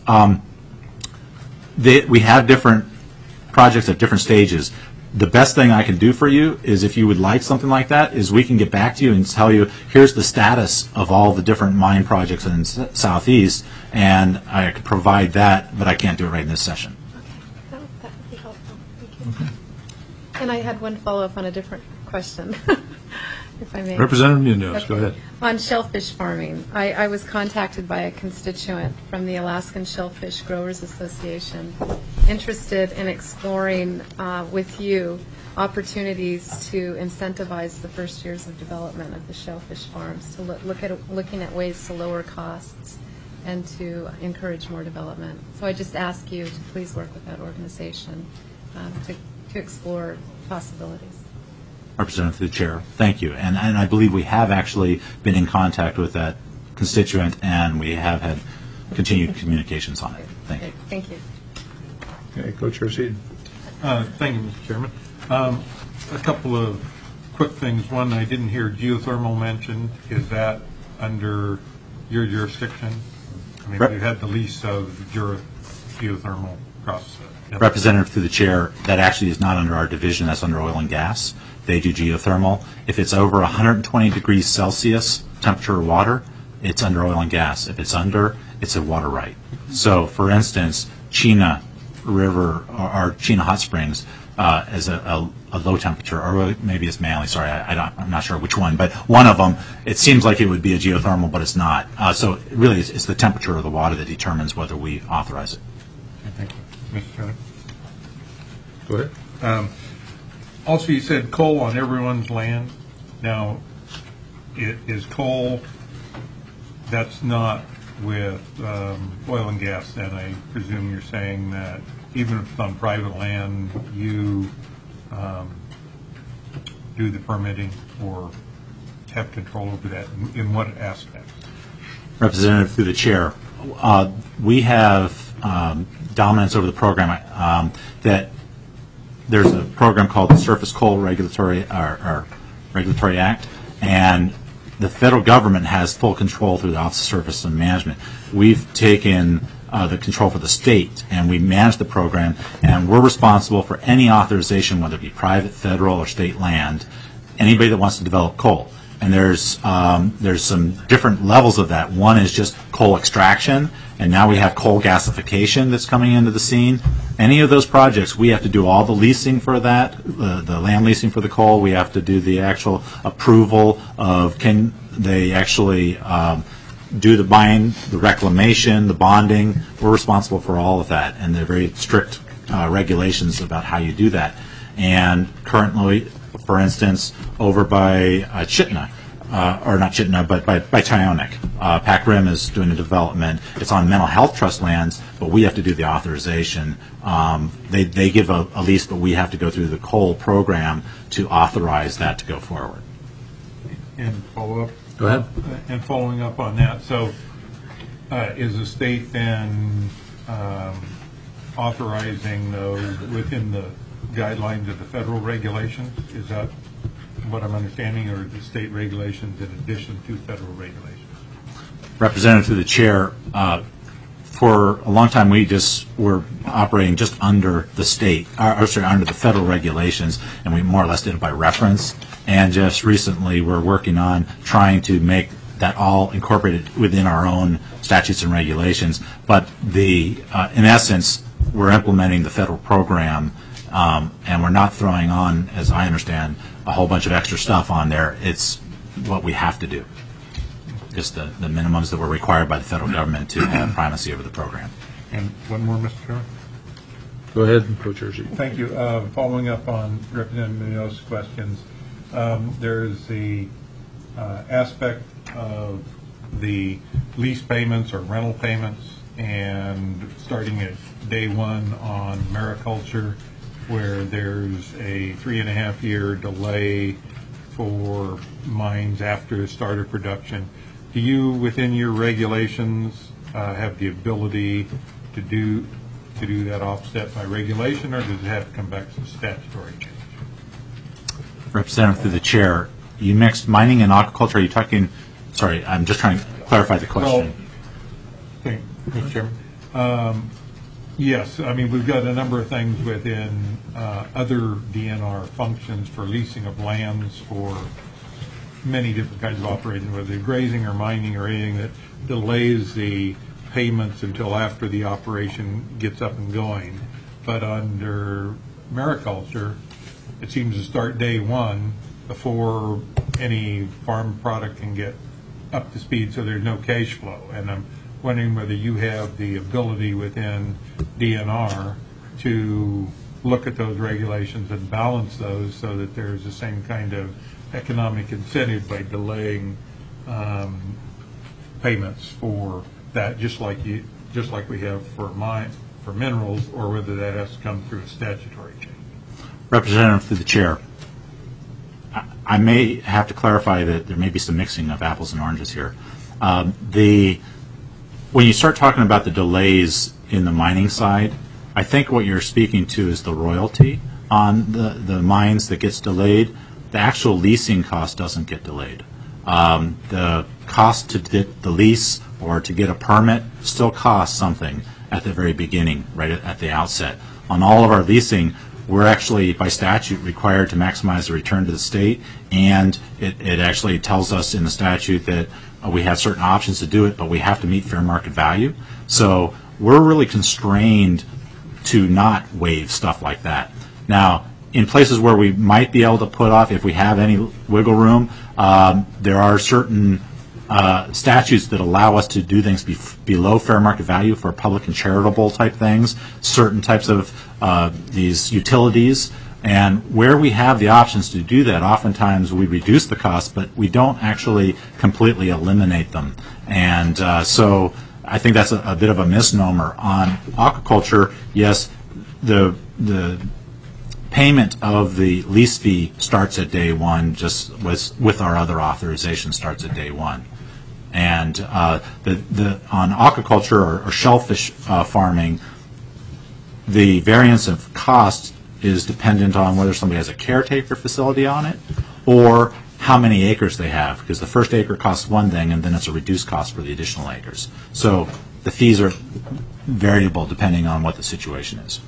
we have different projects at different stages. The best thing I can do for you is, if you would like something like that, is we can get back to you and tell you, here's the status of all the different mine projects in southeast, and I could provide that, but I can't do it right in this session. That would be helpful. Thank you. And I had one follow-up on a different question, if I may. Representative Munoz, go ahead. On shellfish farming, I was contacted by a constituent from the Alaskan Shellfish Growers Association interested in exploring with you opportunities to incentivize the first years of development of the shellfish farms, to looking at ways to lower costs and to encourage more development. So I just ask you to please work with that organization to explore possibilities. Representative to the chair, thank you. And I believe we have actually been in contact with that constituent, and we have had continued communications on it. Thank you. Thank you. Okay, Co-Chair Seaton. Thank you, Mr. Chairman. A couple of quick things. One, I didn't hear geothermal mentioned. Is that under your jurisdiction? I mean, you had the lease of geothermal process. Representative through the chair, that actually is not under our division. That's under oil and gas. They do geothermal. If it's over 120 degrees Celsius temperature of water, it's under oil and gas. If it's under, it's a water right. So, for instance, Chena River or Chena Hot Springs is a low temperature, or maybe it's Manly. Sorry, I'm not sure which one, but one of them. It seems like it would be a geothermal, but it's not. So, really, it's the temperature of the water that determines whether we authorize it. Thank you. Mr. Chairman. Go ahead. Also, you said coal on everyone's land. Now, is coal, that's not with oil and gas, then I presume you're saying that even if it's on private land, you do the permitting or have control over that? In what aspect? Representative through the chair, we have dominance over the program that there's a program called the Surface Coal Regulatory Act, and the federal government has full control through the Office of Surface and Management. We've taken the control for the state, and we manage the program, and we're responsible for any authorization, whether it be private, federal, or state land, anybody that wants to develop coal. And there's some different levels of that. One is just coal extraction, and now we have coal gasification that's coming into the scene. Any of those projects, we have to do all the leasing for that, the land leasing for the coal. We have to do the actual approval of can they actually do the buying, the reclamation, the bonding. We're responsible for all of that, and there are very strict regulations about how you do that. And currently, for instance, over by Chitina, or not Chitina, but by Tyonek, Pac Rim is doing a development. It's on mental health trust lands, but we have to do the authorization. They give a lease, but we have to go through the coal program to authorize that to go forward. And follow up? Go ahead. And following up on that, so is the state then authorizing those within the guidelines of the federal regulations? Is that what I'm understanding, or the state regulations in addition to federal regulations? Representative to the chair, for a long time we just were operating just under the state, under the federal regulations, and we more or less did it by reference. And just recently we're working on trying to make that all incorporated within our own statutes and regulations. But in essence, we're implementing the federal program, and we're not throwing on, as I understand, a whole bunch of extra stuff on there. It's what we have to do. Just the minimums that were required by the federal government to have primacy over the program. And one more, Mr. Chairman. Go ahead, Co-Chair Sheet. Thank you. Following up on Representative Munoz's questions, there's the aspect of the lease payments or rental payments, and starting at day one on mariculture, where there's a 3.5-year delay for mines after the start of production. Do you, within your regulations, have the ability to do that offset by regulation, or does it have to come back to the statutory change? Representative through the chair, you mixed mining and aquaculture. Are you talking? Sorry, I'm just trying to clarify the question. Well, Mr. Chairman. Yes, I mean, we've got a number of things within other DNR functions for leasing of lands for many different kinds of operations, whether they're grazing or mining or anything that delays the payments until after the operation gets up and going. But under mariculture, it seems to start day one before any farm product can get up to speed, so there's no cash flow. And I'm wondering whether you have the ability within DNR to look at those regulations and balance those so that there's the same kind of economic incentive by delaying payments for that, just like we have for minerals, or whether that has to come through a statutory change. Representative through the chair, I may have to clarify that there may be some mixing of apples and oranges here. When you start talking about the delays in the mining side, I think what you're speaking to is the royalty on the mines that gets delayed. The actual leasing cost doesn't get delayed. The cost to get the lease or to get a permit still costs something at the very beginning, right at the outset. On all of our leasing, we're actually, by statute, required to maximize the return to the state, and it actually tells us in the statute that we have certain options to do it, but we have to meet fair market value. So we're really constrained to not waive stuff like that. Now, in places where we might be able to put off, if we have any wiggle room, there are certain statutes that allow us to do things below fair market value for public and charitable type things, certain types of these utilities. And where we have the options to do that, oftentimes we reduce the cost, but we don't actually completely eliminate them. And so I think that's a bit of a misnomer. On aquaculture, yes, the payment of the lease fee starts at day one, just with our other authorization starts at day one. And on aquaculture or shellfish farming, the variance of cost is dependent on whether somebody has a caretaker facility on it or how many acres they have, because the first acre costs one thing and then it's a reduced cost for the additional acres. So the fees are variable depending on what the situation is.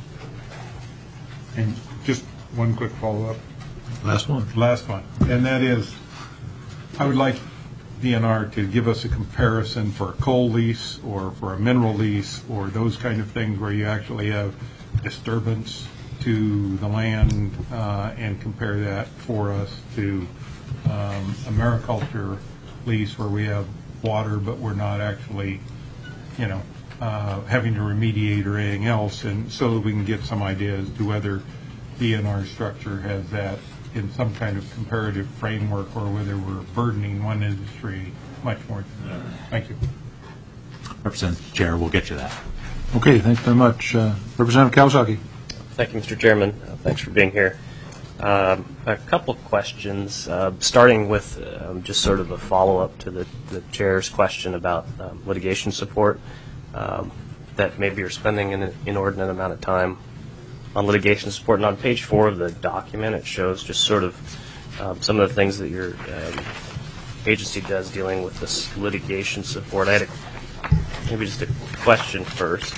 And just one quick follow-up. Last one. Last one. And that is, I would like DNR to give us a comparison for a coal lease or for a mineral lease or those kind of things where you actually have disturbance to the land, and compare that for us to a mariculture lease where we have water but we're not actually, having to remediate or anything else, and so that we can get some idea as to whether DNR structure has that in some kind of comparative framework or whether we're burdening one industry much more than the other. Thank you. Representative Chair, we'll get you that. Okay, thanks very much. Representative Kawasaki. Thank you, Mr. Chairman. Thanks for being here. A couple questions, starting with just sort of a follow-up to the chair's question about litigation support, that maybe you're spending an inordinate amount of time on litigation support. And on page 4 of the document, it shows just sort of some of the things that your agency does dealing with this litigation support. I had maybe just a question first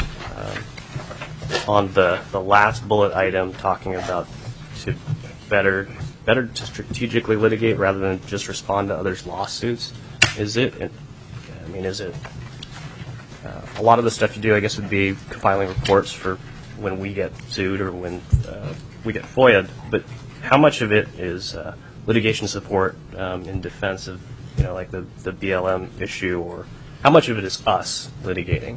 on the last bullet item talking about to better to strategically litigate rather than just respond to others' lawsuits. Is it a lot of the stuff you do, I guess, would be compiling reports for when we get sued or when we get FOIA'd, but how much of it is litigation support in defense of, like the BLM issue, or how much of it is us litigating?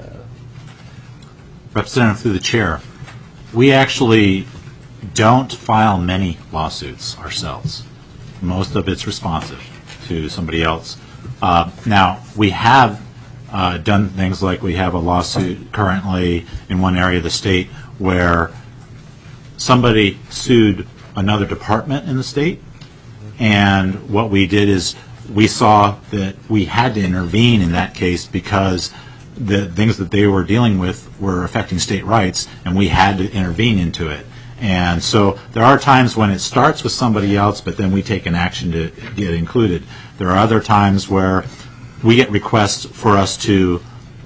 Representative, through the chair, we actually don't file many lawsuits ourselves. Most of it's responsive to somebody else. Now, we have done things like we have a lawsuit currently in one area of the state where somebody sued another department in the state, and what we did is we saw that we had to intervene in that case because the things that they were dealing with were affecting state rights, and we had to intervene into it. And so there are times when it starts with somebody else, but then we take an action to get included. There are other times where we get requests for us to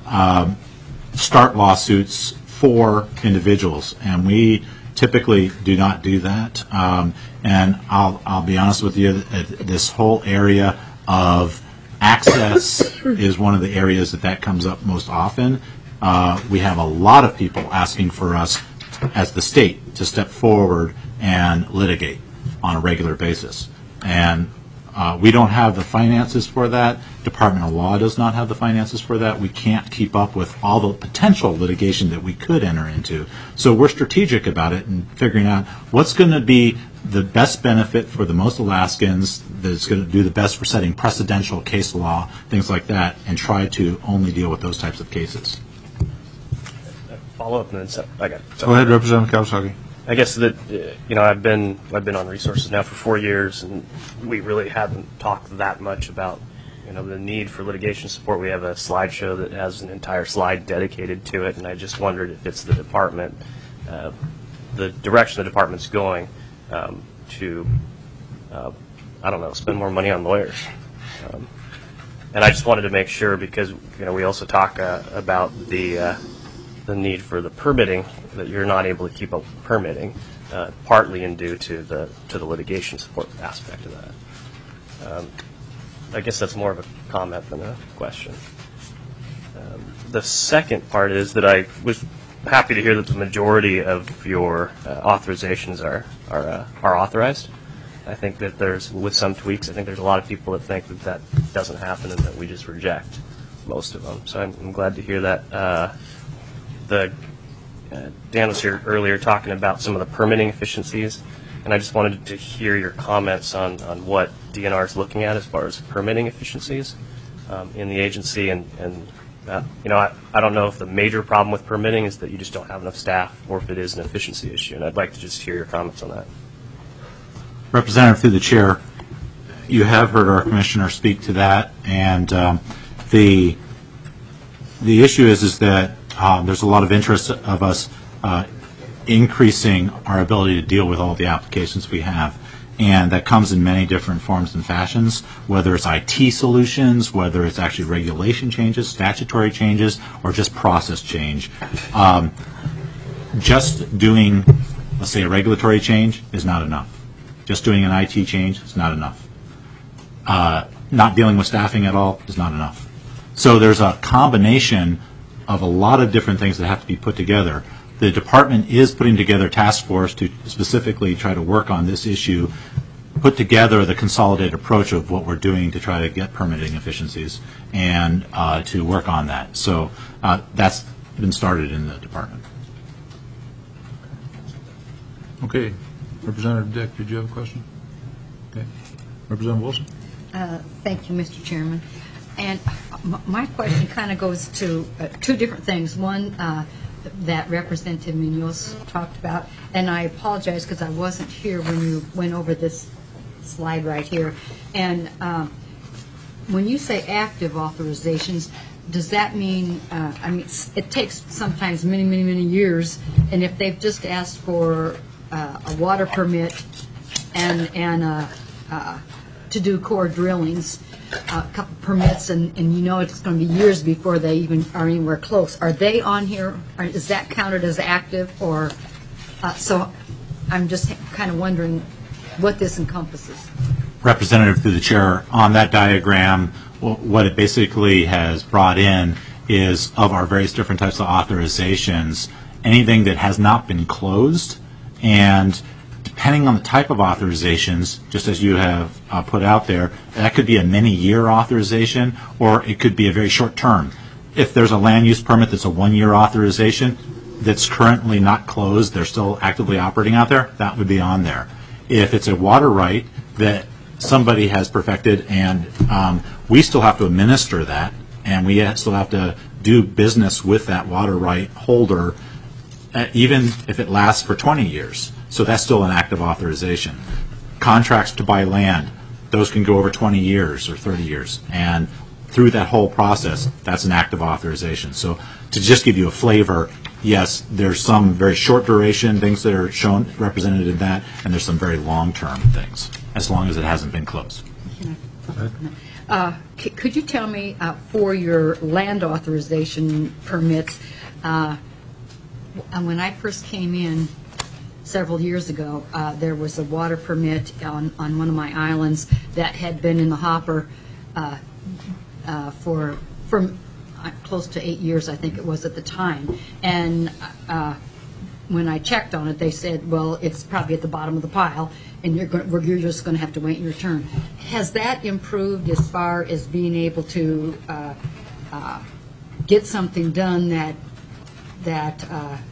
start lawsuits for individuals, and we typically do not do that. And I'll be honest with you, this whole area of access is one of the areas that comes up most often. We have a lot of people asking for us as the state to step forward and litigate on a regular basis. And we don't have the finances for that. Department of Law does not have the finances for that. We can't keep up with all the potential litigation that we could enter into. So we're strategic about it and figuring out what's going to be the best benefit for the most Alaskans, that's going to do the best for setting precedential case law, things like that, and try to only deal with those types of cases. Follow up and then Go ahead, Representative Kawasaki. I guess that I've been on resources now for 4 years, and we really haven't talked that much about the need for litigation support. We have a slideshow that has an entire slide dedicated to it, and I just wondered if it's the department, the direction the department's going to spend more money on lawyers. And I just wanted to make sure, because we also talk about the need for the permitting, that you're not able to keep up with permitting, partly in due to the litigation support aspect of that. I guess that's more of a comment than a question. The second part is that I was happy to hear that the majority of your authorizations are authorized. I think that with some tweaks, I think there's a lot of people that think that doesn't happen and that we just reject most of them. So I'm glad to hear that. Dan was here earlier talking about some of the permitting efficiencies, and I just wanted to hear your comments on what DNR is looking at as far as permitting efficiencies in the agency. And I don't know if the major problem with permitting is that you just don't have enough staff, or if it is an efficiency issue, and I'd like to just hear your comments on that. Representative, through the chair, you have heard our commissioner speak to that, and the issue is that there's a lot of interest of us increasing our ability to deal with all the applications we have. And that comes in many different forms and fashions, whether it's IT solutions, whether it's actually regulation changes, statutory changes, or just process change. Just doing, let's say, a regulatory change is not enough. Just doing an IT change is not enough. Not dealing with staffing at all is not enough. So there's a combination of a lot of different things that have to be put together. The department is putting together a task force to specifically try to work on this issue, put together the consolidated approach of what we're doing to try to get permitting efficiencies and to work on that. So that's been started in the department. Okay. Representative Dick, did you have a question? Okay. Representative Wilson? Thank you, Mr. Chairman. And my question kind of goes to two different things. One, that Representative Munoz talked about, and I apologize because I wasn't here when you went over this slide right here. And when you say active authorizations, does that mean, it takes sometimes many, many, many years, and if they've just asked for a water permit and to do core drillings, a couple permits, and you know it's going to be years before they even are anywhere close. Are they on here? Is that counted as active? Or so I'm just kind of wondering what this encompasses. Representative, through the chair, on that diagram, what it basically has brought in is, of our various different types of authorizations, anything that has not been closed, and depending on the type of authorizations, just as you have put out there, that could be a many-year authorization, or it could be a very short term. If there's a land use permit that's a one-year authorization that's currently not closed, they're still actively operating out there, that would be on there. If it's a water right that somebody has perfected, and we still have to administer that, and we still have to do business with that water right holder, even if it lasts for 20 years. So that's still an active authorization. Contracts to buy land, those can go over 20 years or 30 years. And through that whole process, that's an active authorization. So to just give you a flavor, yes, there's some very short duration things that are shown, represented in that, and there's some very long-term things, as long as it hasn't been closed. Could you tell me, for your land authorization permits, when I first came in several years ago, there was a water permit on one of my islands that had been in the hopper for close to 8 years, I think it was at the time. And when I checked on it, they said, well, it's probably at the bottom of the pile, and you're just going to have to wait your turn. Has that improved as far as being able to get something done that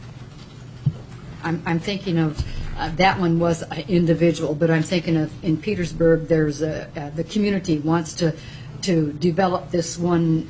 I'm thinking of? That one was individual, but I'm thinking of in Petersburg, there's the community wants to develop this one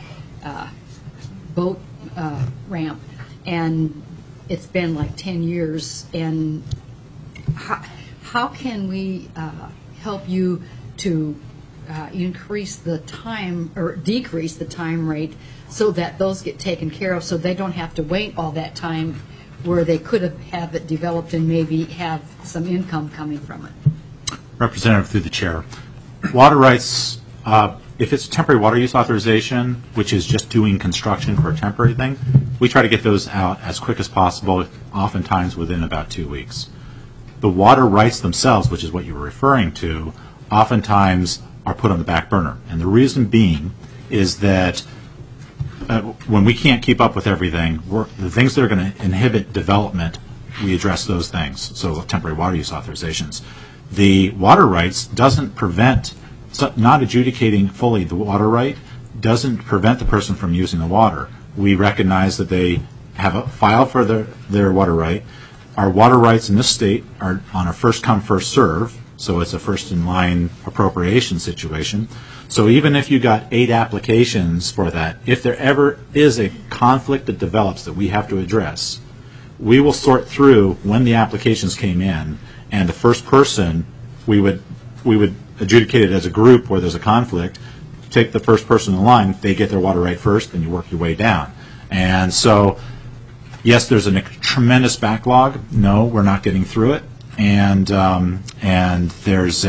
boat ramp, and it's been like 10 years. And how can we help you to increase the time or decrease the time rate so that those get taken care of, so they don't have to wait all that time where they could have it developed and maybe have some income coming from it? Representative, through the chair, water rights, if it's a temporary water use authorization, which is just doing construction for a temporary thing, we try to get those out as quick as possible, oftentimes within about 2 weeks. The water rights themselves, which is what you were referring to, oftentimes are put on the back burner. And the reason being is that when we can't keep up with everything, the things that are going to inhibit development, we address those things. So temporary water use authorizations. The water rights doesn't prevent, not adjudicating fully the water right doesn't prevent the person from using the water. We recognize that they have a file for their water right. Our water rights in this state are on a first come, first serve, so it's a first in line appropriation situation. So even if you got 8 applications for that, if there ever is a conflict that develops that we have to address, we will sort through when the applications came in, and the first person, we would adjudicate it as a group where there's a conflict, take the first person in line, they get their water right first, and you work your way down. And so, yes, there's a tremendous backlog. No, we're not getting through it. And there's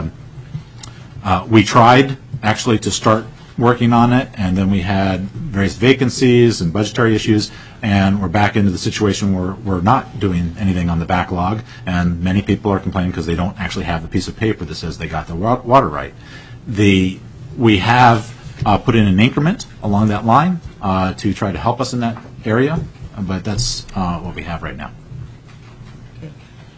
we tried actually to start working on it, and then we had various vacancies and budgetary issues, and we're back into the situation where we're not doing anything on the backlog, and many people are complaining because they don't actually have the piece of paper that says they got the water right. We have put in an increment along that line to try to help us in that area, but that's what we have right now. Okay.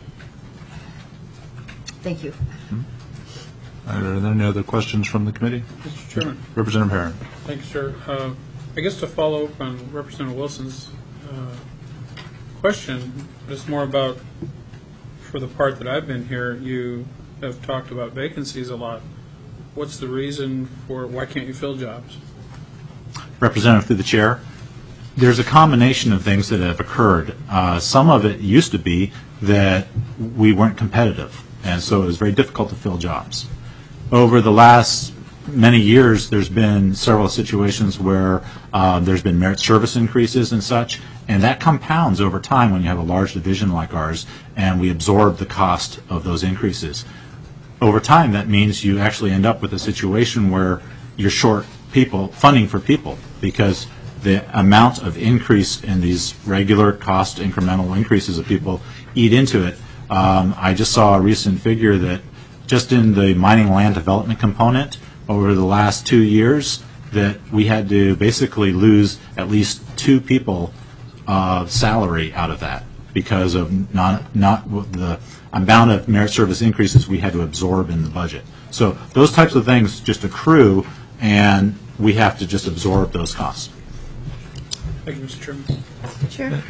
Thank you. Are there any other questions from the committee? Mr. Chairman. Representative Herron. Thank you, sir. I guess to follow up on Representative Wilson's question, it's more about, for the part that I've been here, you have talked about vacancies a lot. What's the reason for why can't you fill jobs? Representative, through the chair, there's a combination of things that have occurred. Some of it used to be that we weren't competitive, and so it was very difficult to fill jobs. Over the last many years, there's been several situations where there's been merit service increases and such, and that compounds over time when you have a large division like ours, and we absorb the cost of those increases. Over time, that means you actually end up with a situation where you're short people, funding for people, because the amount of increase in these regular cost incremental increases of people eat into it. I just saw a recent figure that just in the mining land development component over the last 2 years that we had to basically lose at least 2 people salary out of that because of not the amount of merit service increases we had to absorb in the budget. So those types of things just accrue, and we have to just absorb those costs. Thank you, Mr. Chairman. Sure.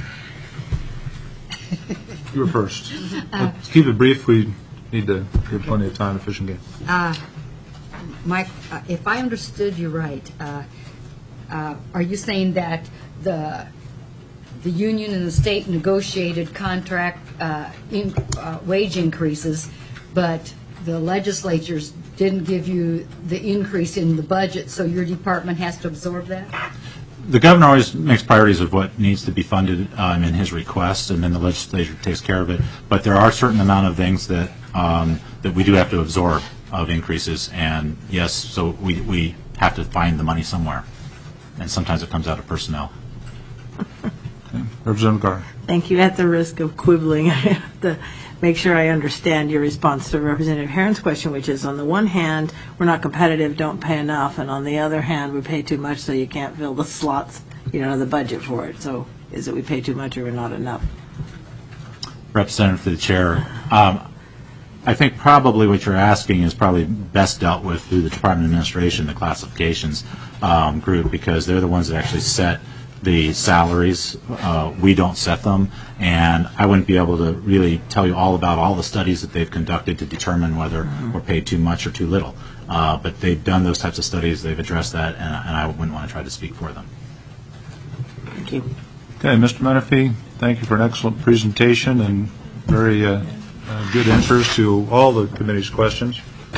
You were first. Let's keep it brief. We need to give plenty of time to Fish and Game. Mike, if I understood you right, are you saying that the union and the state negotiated contract wage increases, but the legislatures didn't give you the increase in the budget, so your department has to absorb that? The governor always makes priorities of what needs to be funded in his request, and then the legislature takes care of it. But there are a certain amount of things that that we do have to absorb of increases, and yes, so we have to find the money somewhere, and sometimes it comes out of personnel. Okay. Representative Carr. Thank you. At the risk of quibbling, I have to make sure I understand your response to Representative Herron's question, which is, on the one hand, we're not competitive, don't pay enough, and on the other hand, we pay too much, so you can't fill the slots, the budget for it. So is it we pay too much or we're not enough? Representative to the chair, I think probably what you're asking is probably best dealt with through the Department of Administration, the classifications group, because they're the ones that actually set the salaries. We don't set them, and I wouldn't be able to really tell you all about all the studies that they've conducted to determine whether we're paid too much or too little. But they've done those types of studies, they've addressed that, and I wouldn't want to try to speak for them. Thank you. Okay, Mr. Menifee, thank you for an excellent presentation and very good answers to all the committee's questions.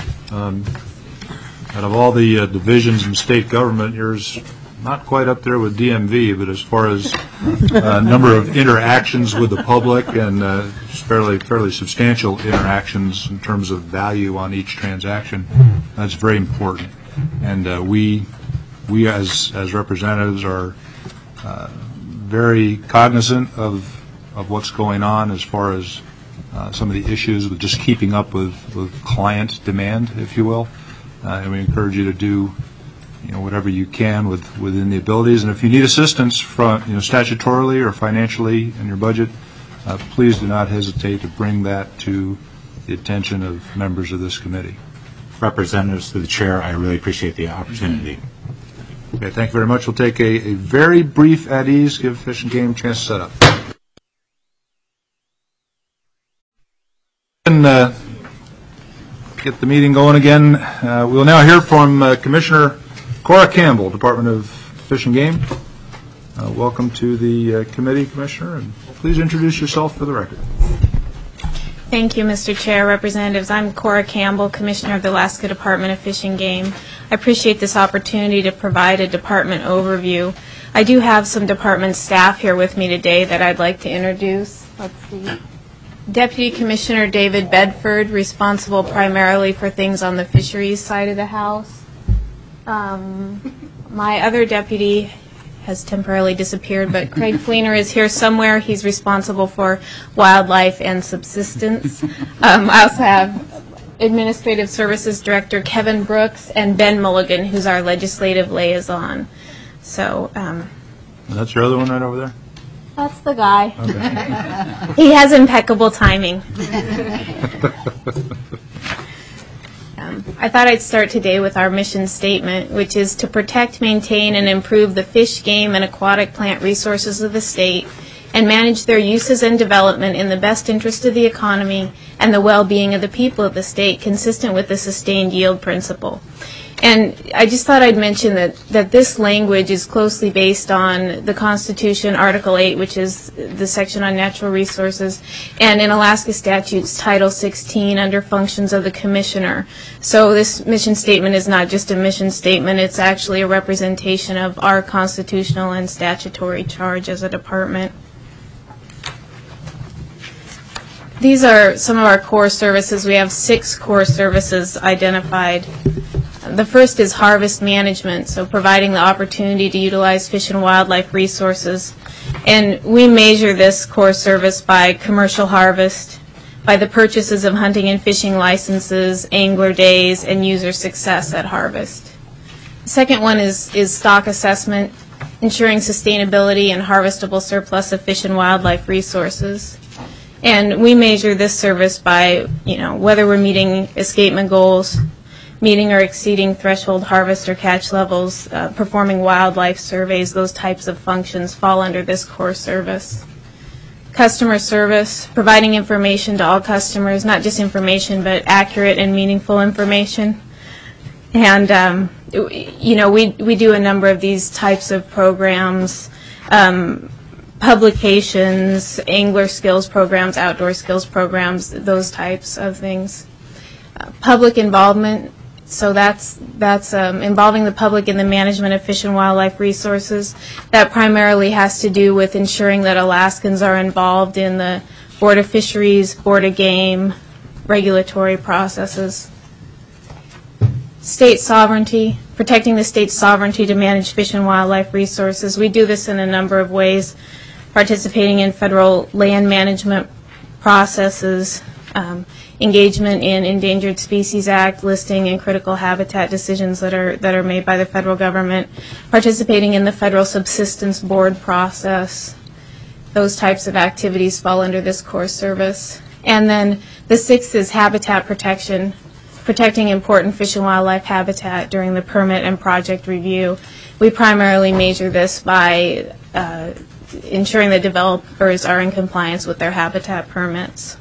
Out of all the divisions in state government, yours not quite up there with DMV, but as far as number of interactions with the public and fairly substantial interactions in terms of value on each transaction, that's very important. And we as representatives are very cognizant of what's going on as far as some of the issues with just keeping up with client demand, if you will. And we encourage you to do whatever you can within the abilities. And if you need assistance from statutorily or financially in your budget, please do not hesitate to bring that to the attention of members of this committee. Representatives to the chair, I really appreciate the opportunity. Okay, thank you very much. We'll take a very brief at ease, give Fish and Game a chance to set up. And get the meeting going again. We'll now hear from Commissioner Cora Campbell, Department of Fish and Game. Welcome to the committee, Commissioner, and please introduce yourself for the record. Thank you, Mr. Chair, Representatives. I'm Cora Campbell, Commissioner of the Alaska Department of Fish and Game. I appreciate this opportunity to provide a department overview. I do have some department staff here with me today that I'd like to introduce. Let's see. Deputy Commissioner David Bedford, responsible primarily for things on the fisheries side of the house. My other deputy has temporarily disappeared, but Craig Fleener is here somewhere. He's responsible for wildlife and subsistence. I also have Administrative Services Director Kevin Brooks and Ben Mulligan, who's our legislative liaison. So, And that's your other one right over there? That's the guy. Okay. He has impeccable timing. I thought I'd start today with our mission statement, which is to protect, maintain, and improve the fish, game, and aquatic plant resources of the state and manage their uses and development in the best interest of the economy and the well-being of the people of the state, consistent with the sustained yield principle. And I just thought I'd mention that this language is closely based on the Constitution, Article 8, which is the section on natural resources, and in Alaska statutes, Title 16, under functions of the Commissioner. So this mission statement is not just a mission statement, it's actually a representation of our constitutional and statutory charge as a department. These are some of our core services. We have 6 core services identified. The first is harvest management, so providing the opportunity to utilize fish and wildlife resources. And we measure this core service by commercial harvest, by the purchases of hunting and fishing licenses, angler days, and user success at harvest. The second one is stock assessment, ensuring sustainability and harvestable surplus of fish and wildlife resources. And we measure this service by, whether we're meeting escapement goals, meeting or exceeding threshold harvest or catch levels, performing wildlife surveys. Those types of functions fall under this core service. Customer service, providing information to all customers, not just information, but accurate and meaningful information. And, we do a number of these types of programs, publications, angler skills programs, outdoor skills programs, those types of things. Public involvement, so that's involving the public in the management of fish and wildlife resources. That primarily has to do with ensuring that Alaskans are involved in the Board of Fisheries, Board of Game, regulatory processes. State sovereignty, protecting the state's sovereignty to manage fish and wildlife resources. We do this in a number of ways, participating in federal land management processes, engagement in Endangered Species Act listing and critical habitat decisions that are made by the federal government, participating in the Federal Subsistence Board process. Those types of activities fall under this core service. And then the 6th is habitat protection, protecting important fish and wildlife habitat during the permit and project review. We primarily measure this by ensuring that developers are in compliance with their habitat permits.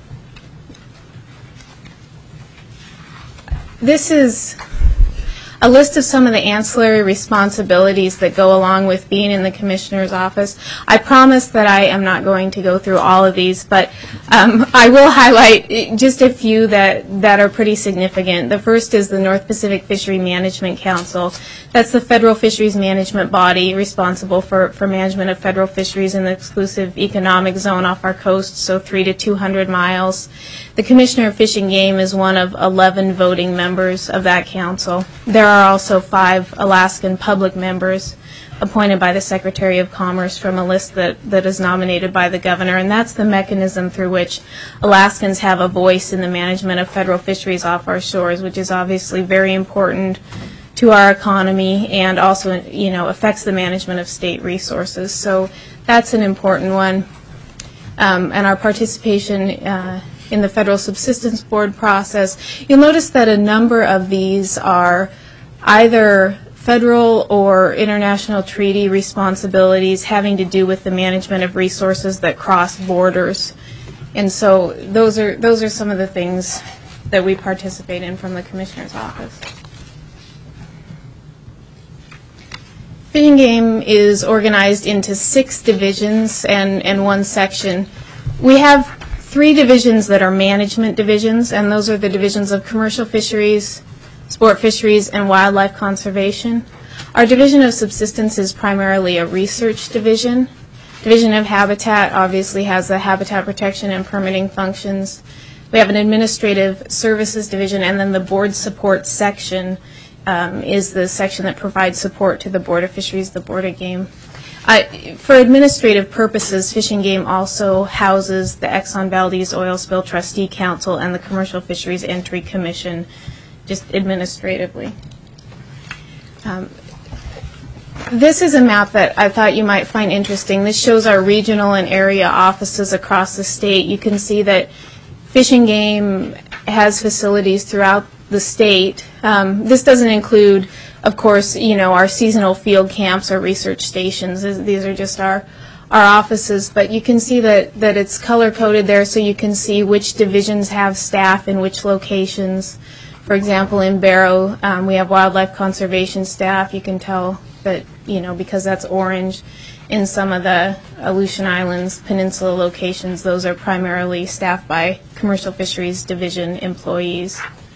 This is a list of some of the ancillary responsibilities that go along with being in the Commissioner's office. I promise that I am not going to go through all of these, but I will highlight just a few that are pretty significant. The first is the North Pacific Fishery Management Council. That's the federal fisheries management body responsible for management of federal fisheries in the exclusive economic zone off our coast, so 300 to 200 miles. The Commissioner of Fish and Game is one of 11 voting members of that council. There are also 5 Alaskan public members appointed by the Secretary of Commerce from a list that is nominated by the governor, and that's the mechanism through which Alaskans have a voice in the management of federal fisheries off our shores, which is obviously very important to our economy and also, affects the management of state resources. So that's an important one. And our participation in the Federal Subsistence Board process. You'll notice that a number of these are either federal or international treaty responsibilities having to do with the management of resources that cross borders. And so those are some of the things that we participate in from the Commissioner's office. Fish and Game is organized into 6 divisions and 1 section. We have 3 divisions that are management divisions, and those are the divisions of commercial fisheries, sport fisheries, and wildlife conservation. Our division of subsistence is primarily a research division. Division of habitat obviously has the habitat protection and permitting functions. We have an administrative services division, and then the board support section is the section that provides support to the Board of Fisheries, the Board of Game. For administrative purposes, Fish and Game also houses the Exxon Valdez Oil Spill Trustee Council and the Commercial Fisheries Entry Commission, just administratively. This is a map that I thought you might find interesting. This shows our regional and area offices across the state. You can see that Fish and Game has facilities throughout the state. This doesn't include, of course, our seasonal field camps or research stations. These are just our offices, but you can see that it's color-coded there so you can see which divisions have staff in which locations. For example, in Barrow, we have wildlife conservation staff. You can tell that, because that's orange. In some of the Aleutian Islands Peninsula locations, those are primarily staffed by Commercial Fisheries Division employees.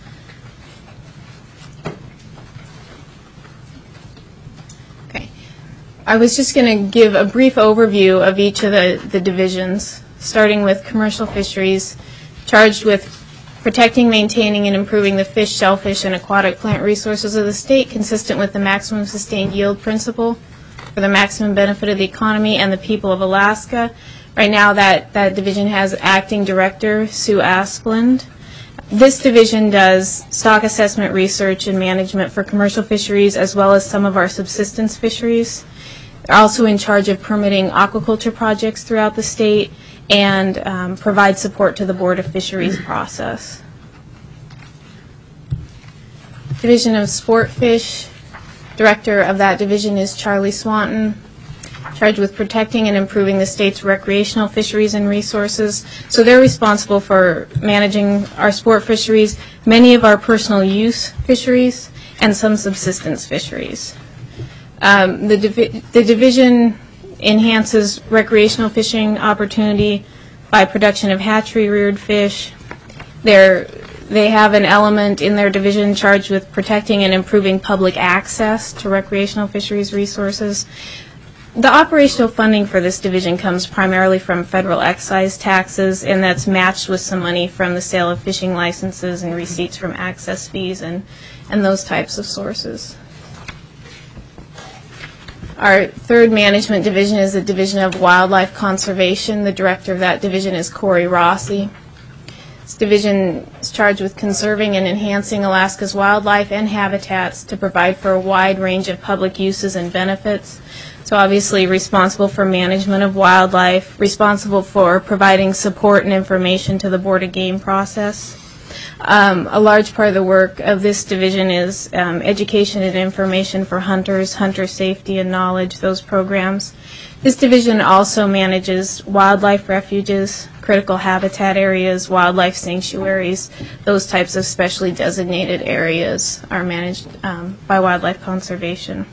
Okay. I was just going to give a brief overview of each of the divisions, starting with Commercial Fisheries, charged with protecting, maintaining, and improving the fish, shellfish, and aquatic plant resources of the state, consistent with the maximum sustained yield principle for the maximum benefit of the economy and the people of Alaska. Right now, that division has acting director Sue Asplund. This division does stock assessment research and management for commercial fisheries, as well as some of our subsistence fisheries. They're also in charge of permitting aquaculture projects throughout the state and provide support to the Board of Fisheries process. Division of Sport Fish. Director of that division is Charlie Swanton, charged with protecting and improving the state's recreational fisheries and resources. So they're responsible for managing our sport fisheries, many of our personal use fisheries, and some subsistence fisheries. The division enhances recreational fishing opportunity by production of hatchery-reared fish. They have an element in their division charged with protecting and improving public access to recreational fisheries resources. The operational funding for this division comes primarily from federal excise taxes, and that's matched with some money from the sale of fishing licenses and receipts from access fees and those types of sources. Our third management division is the Division of Wildlife Conservation. The director of that division is Corey Rossi. This division is charged with conserving and enhancing Alaska's wildlife and habitats to provide for a wide range of public uses and benefits. So obviously responsible for management of wildlife, responsible for providing support and information to the Board of Game process. A large part of the work of this division is education and information for hunters, hunter safety and knowledge, those programs. This division also manages wildlife refuges, critical habitat areas, wildlife sanctuaries. Those types of specially designated areas are managed by Wildlife Conservation.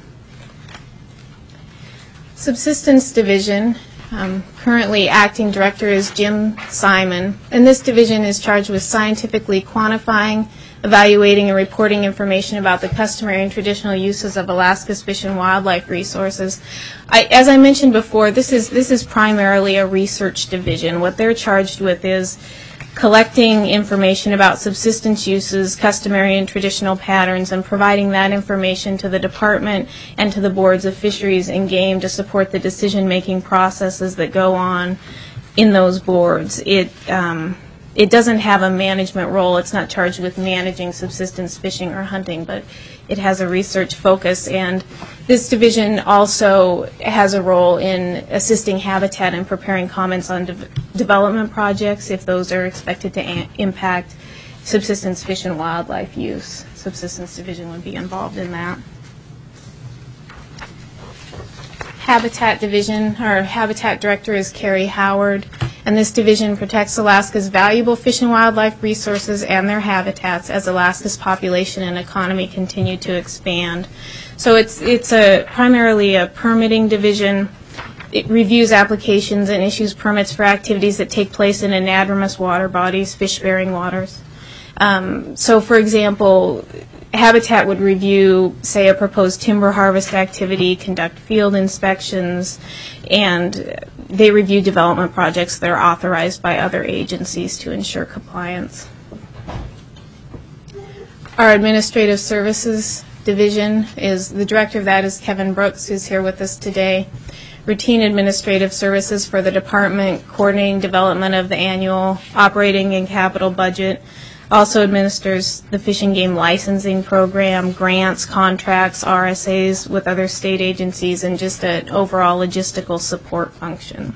Subsistence Division, currently acting director is Jim Simon, and this division is charged with scientifically quantifying, evaluating, and reporting information about the customary and traditional uses of Alaska's fish and wildlife resources. As I mentioned before, this is primarily a research division. What they're charged with is collecting information about subsistence uses, customary and traditional patterns, and providing that information to the department and to the boards of fisheries and game to support the decision-making processes that go on in those boards. It doesn't have a management role. It's not charged with managing subsistence fishing or hunting, but it has a research focus. And this division also has a role in assisting Habitat in preparing comments on development projects if those are expected to impact subsistence fish and wildlife use. Subsistence Division would be involved in that. Habitat Division, our Habitat Director is Carrie Howard, and this division protects Alaska's valuable fish and wildlife resources and their habitats as Alaska's population and economy continue to expand. So it's primarily a permitting division. It reviews applications and issues permits for activities that take place in anadromous water bodies, fish-bearing waters. So, for example, Habitat would review, say, a proposed timber harvest activity, conduct field inspections, and they review development projects that are authorized by other agencies to ensure compliance. Our Administrative Services Division is, the director of that is Kevin Brooks, who's here with us today. Routine administrative services for the department, coordinating development of the annual operating and capital budget. Also administers the Fish and Game licensing program, grants, contracts, RSAs with other state agencies, and just an overall logistical support function.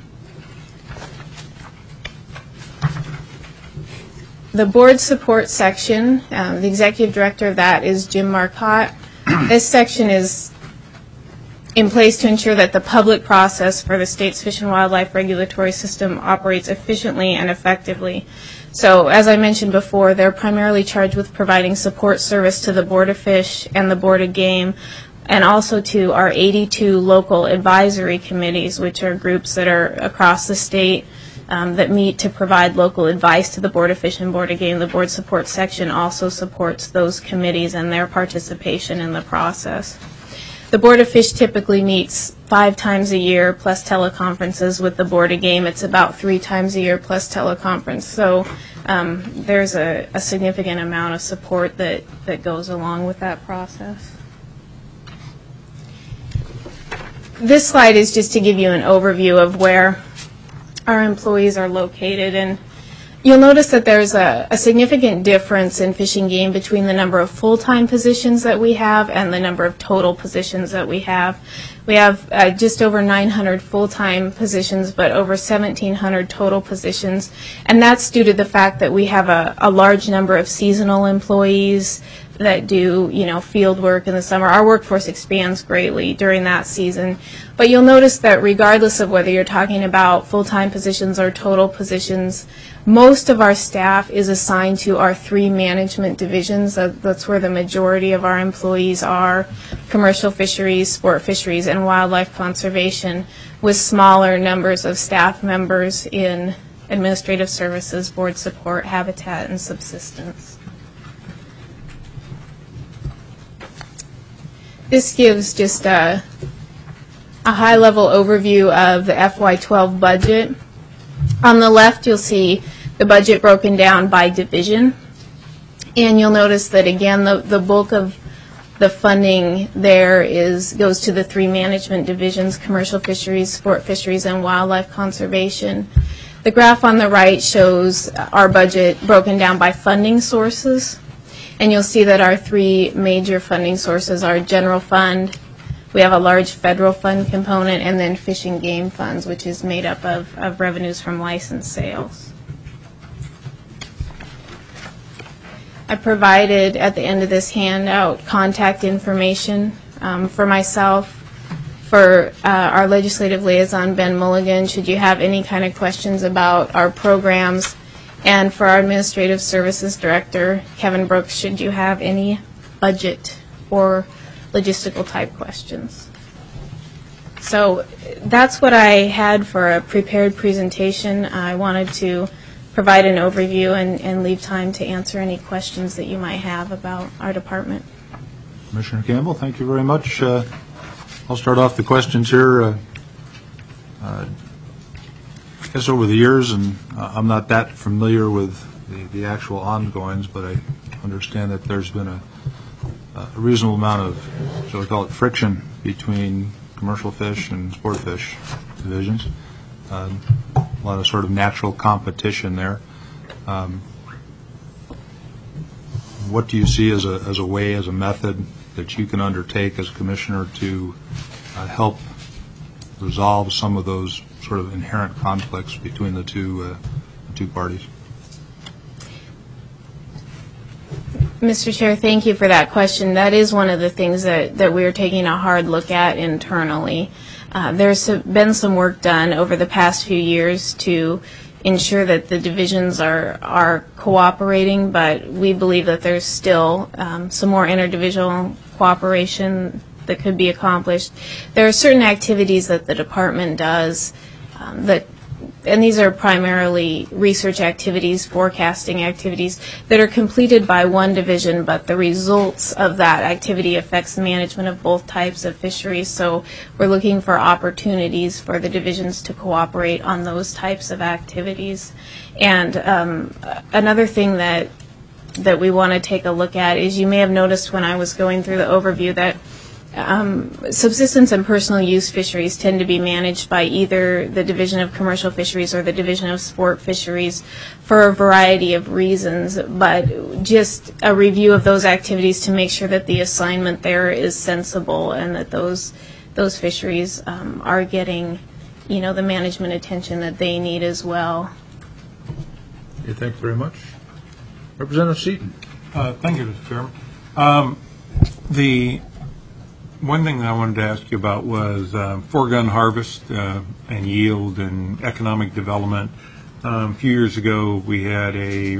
The board support section, the executive director of that is Jim Marcotte. This section is in place to ensure that the public process for the state's fish and wildlife regulatory system operates efficiently and effectively. So, as I mentioned before, they're primarily charged with providing support service to the Board of Fish and the Board of Game, and also to our 82 local advisory committees, which are groups that are across the state that meet to provide local advice to the Board of Fish and Board of Game. The Board Support Section also supports those committees and their participation in the process. The Board of Fish typically meets 5 times a year plus teleconferences. With the Board of Game, it's about 3 times a year plus teleconference. So there's a significant amount of support that goes along with that process. This slide is just to give you an overview of where our employees are located, and you'll notice that there's a significant difference in Fish and Game between the number of full-time positions that we have and the number of total positions that we have. We have just over 900 full-time positions, but over 1,700 total positions, and that's due to the fact that we have a large number of seasonal employees that do, field work in the summer. Our workforce expands greatly during that season. But you'll notice that regardless of whether you're talking about full-time positions or total positions, most of our staff is assigned to our 3 management divisions. That's where the majority of our employees are: commercial fisheries, sport fisheries, and wildlife conservation, with smaller numbers of staff members in administrative services, board support, habitat, and subsistence. This gives just a high-level overview of the FY12 budget. On the left, you'll see the budget broken down by division. And you'll notice that, again, the bulk of the funding there goes to the 3 management divisions: commercial fisheries, sport fisheries, and wildlife conservation. The graph on the right shows our budget broken down by funding sources. And you'll see that our 3 major funding sources are general fund, we have a large federal fund component, and then fish and game funds, which is made up of revenues from license sales. I provided at the end of this handout contact information for myself, for our legislative liaison, Ben Mulligan, should you have any kind of questions about our programs, and for our administrative services director, Kevin Brooks, should you have any budget or logistical type questions. So that's what I had for a prepared presentation. I wanted to provide an overview and leave time to answer any questions that you might have about our department. Commissioner Campbell, thank you very much. I'll start off the questions here. I guess over the years, and I'm not that familiar with the actual ongoings, but I understand that there's been a reasonable amount of, shall we call it, friction between commercial fish and sport fish divisions. A lot of sort of natural competition there. What do you see as a way, as a method that you can undertake as commissioner to help resolve some of those sort of inherent conflicts between the two parties? Mr. Chair, thank you for that question. That is one of the things that we're taking a hard look at internally. There's been some work done over the past few years to ensure that the divisions are cooperating, but we believe that there's still some more interdivisional cooperation that could be accomplished. There are certain activities that the department does and these are primarily research activities, forecasting activities that are completed by one division, but the results of that activity affects management of both types of fisheries. So we're looking for opportunities for the divisions to cooperate on those types of activities. And another thing that we want to take a look at is, you may have noticed when I was going through the overview that subsistence and personal use fisheries tend to be managed by either the Division of Commercial Fisheries or the Division of Sport Fisheries for a variety of reasons, but just a review of those activities to make sure that the assignment there is sensible and that those fisheries are getting, the management attention that they need as well. Okay, thank you very much. Representative Seaton. Thank you, Mr. Chairman. One thing that I wanted to ask you about was foregone harvest and yield and economic development. A few years ago, we had a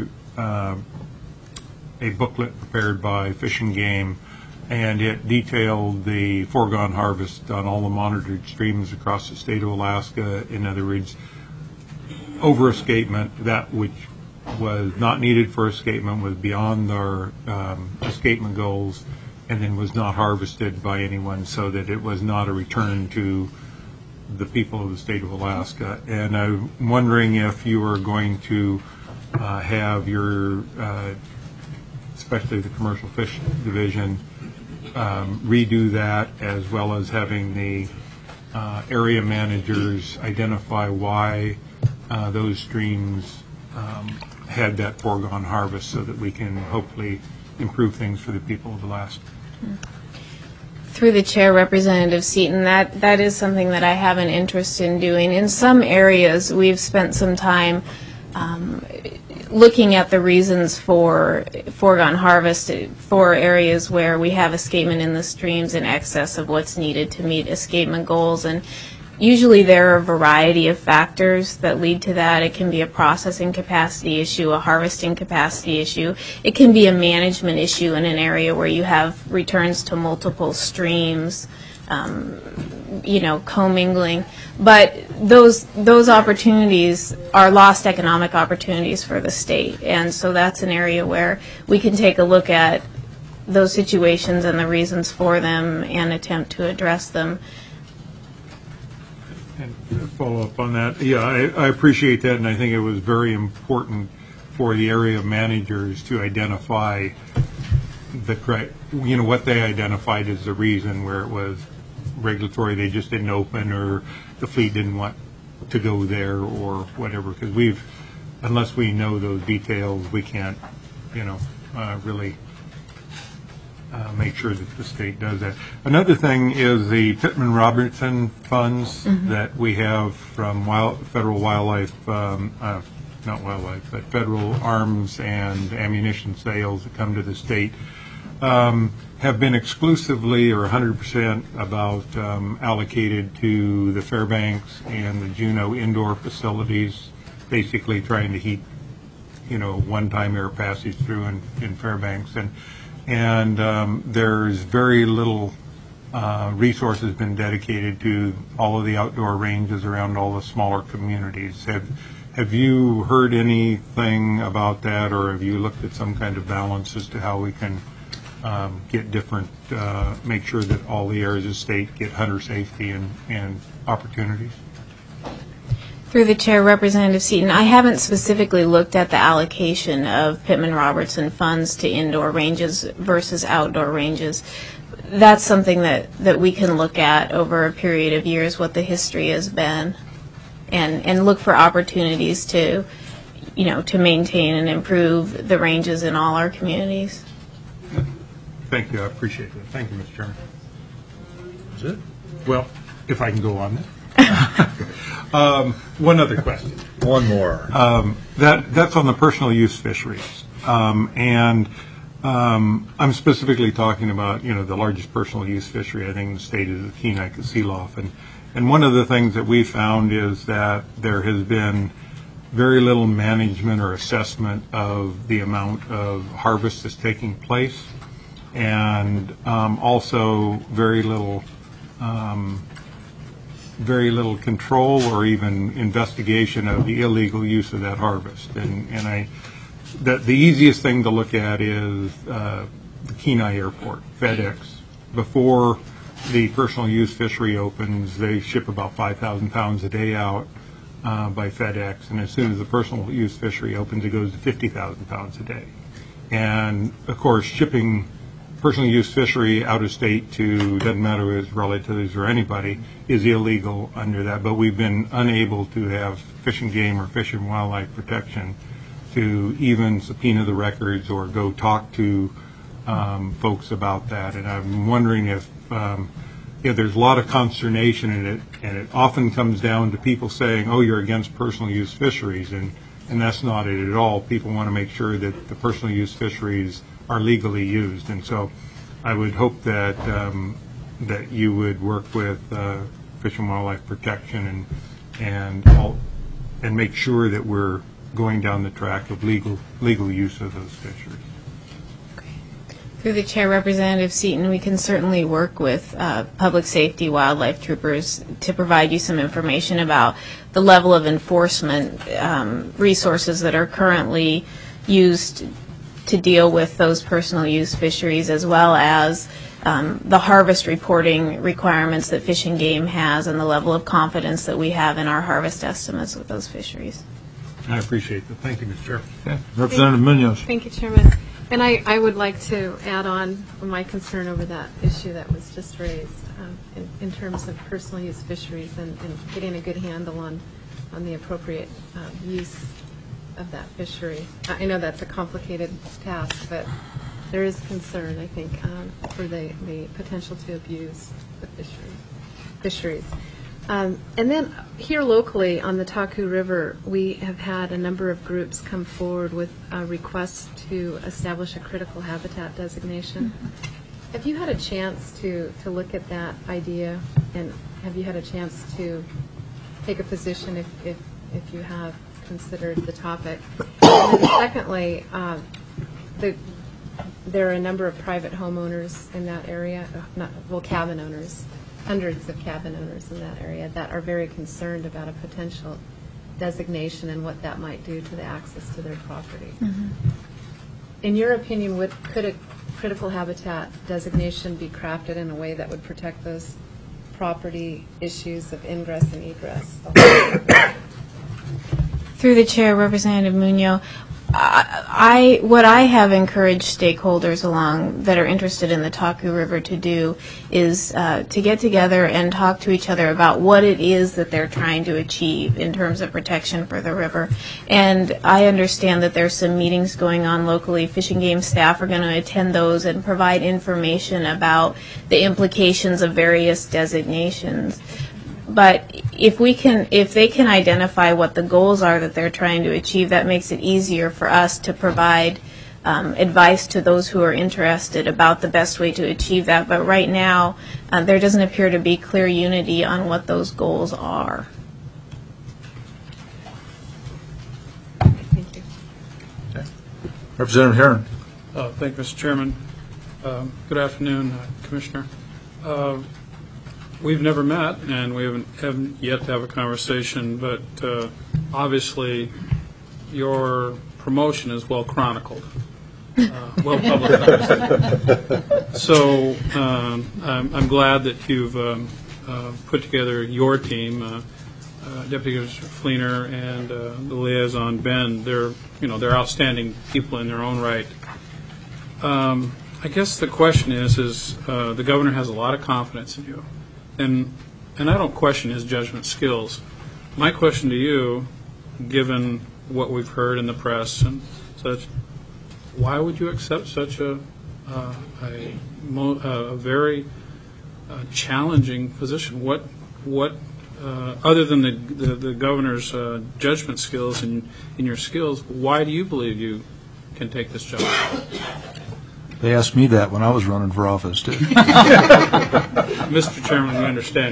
booklet prepared by Fish and Game, and it detailed the foregone harvest on all the monitored streams across the state of Alaska. In other words, over escapement, that which was not needed for escapement was beyond our escapement goals, and then was not harvested by anyone, so that it was not a return to the people of the state of Alaska. And I'm wondering if you are going to have your, especially the commercial fish division, redo that, as well as having the area managers identify why those streams had that foregone harvest, so that we can hopefully improve things for the people of Alaska. Through the chair, Representative Seaton, that is something that I have an interest in doing. In some areas, we've spent some time looking at the reasons for foregone harvest for areas where we have escapement in the streams in excess of what's needed to meet escapement goals. And usually there are a variety of factors that lead to that. It can be a processing capacity issue, a harvesting capacity issue. It can be a management issue in an area where you have returns to multiple streams, commingling. But those opportunities are lost economic opportunities for the state. And so that's an area where we can take a look at those situations and the reasons for them and attempt to address them. And follow up on that, yeah, I appreciate that, and I think it was very important for the area managers to identify the correct, what they identified as the reason, where it was regulatory, they just didn't open, or the fleet didn't want to go there, or whatever, because unless we know those details, we can't, really make sure that the state does that. Another thing is the Pittman-Robertson funds that we have from federal wildlife, not wildlife, but federal arms and ammunition sales that come to the state, have been exclusively or 100% about allocated to the Fairbanks and the Juneau indoor facilities, basically trying to heat, one-time air passage through in Fairbanks. And there's very little resources been dedicated to all of the outdoor ranges around all the smaller communities. Have you heard anything about that, or have you looked at some kind of balance as to how we can get different, make sure that all the areas of the state get hunter safety and opportunities? Through the chair, Representative Seaton, I haven't specifically looked at the allocation of Pittman-Robertson funds to indoor ranges versus outdoor ranges. That's something that we can look at over a period of years, what the history has been, and look for opportunities to, to maintain and improve the ranges in all our communities. Thank you. I appreciate that. Thank you, Mr. Chairman. That's it? Well, if I can go on then. One other question. One more. That's on the personal use fisheries. And I'm specifically talking about, the largest personal use fishery, I think, in the state is the Kenai Kasilof. And one of the things that we found is that there has been very little management or assessment of the amount of harvest that's taking place, and also very little control or even investigation of the illegal use of that harvest. And the easiest thing to look at is the Kenai Airport, FedEx. Before the personal use fishery opens, they ship about 5,000 pounds a day out by FedEx, and as soon as the personal use fishery opens, it goes to 50,000 pounds a day. And of course, shipping personal use fishery out of state to, doesn't matter if it's relatives or anybody, is illegal under that. But we've been unable to have Fish and Game or Fish and Wildlife Protection to even subpoena the records or go talk to folks about that. And I'm wondering if there's a lot of consternation in it, and it often comes down to people saying, oh, you're against personal use fisheries, and that's not it at all. People want to make sure that the personal use fisheries are legally used. And so I would hope that that you would work with Fish and Wildlife Protection and make sure that we're going down the track of legal use of those fisheries. Through the chair, Representative Seaton, we can certainly work with public safety wildlife troopers to provide you some information about the level of enforcement resources that are currently used to deal with those personal use fisheries, as well as the harvest reporting requirements that Fish and Game has and the level of confidence that we have in our harvest estimates with those fisheries. I appreciate that. Thank you, Mr. Chair. Okay. Representative Munoz. Thank you, Chairman. And I would like to add on my concern over that issue that was just raised in terms of personal use fisheries and getting a good handle on the appropriate use of that fishery. I know that's a complicated task, but there is concern, I think, for the potential to abuse the fisheries. And then here locally on the Taku River, we have had a number of groups come forward with requests to establish a critical habitat designation. Have you had a chance to look at that idea, and have you had a chance to take a position if you have considered the topic? And then secondly, there are a number of private homeowners in that area, cabin owners, hundreds of cabin owners in that area that are very concerned about a potential designation and what that might do to the access to their property. Mm-hmm. In your opinion, could a critical habitat designation be crafted in a way that would protect those property issues of ingress and egress? Through the chair, Representative Munoz, what I have encouraged stakeholders along that are interested in the Taku River to do is to get together and talk to each other about what it is that they're trying to achieve in terms of protection for the river. And I understand that there's some meetings going on locally. Fish and Game staff are going to attend those and provide information about the implications of various designations. But if they can identify what the goals are that they're trying to achieve, that makes it easier for us to provide advice to those who are interested about the best way to achieve that. But right now, there doesn't appear to be clear unity on what those goals are. Thank you. Okay. Representative Herron. Thank you, Mr. Chairman. Good afternoon, Commissioner. We've never met, and we haven't yet to have a conversation, but obviously your promotion is well chronicled, well publicized. So I'm glad that you've put together your team, Deputy Commissioner Fleener and the liaison Ben. They're outstanding people in their own right. I guess the question is the governor has a lot of confidence in you. And I don't question his judgment skills. My question to you, given what we've heard in the press and such, why would you accept such a very challenging position? What other than the governor's judgment skills and your skills, why do you believe you can take this job? They asked me that when I was running for office, too. Mr. Chairman, we understand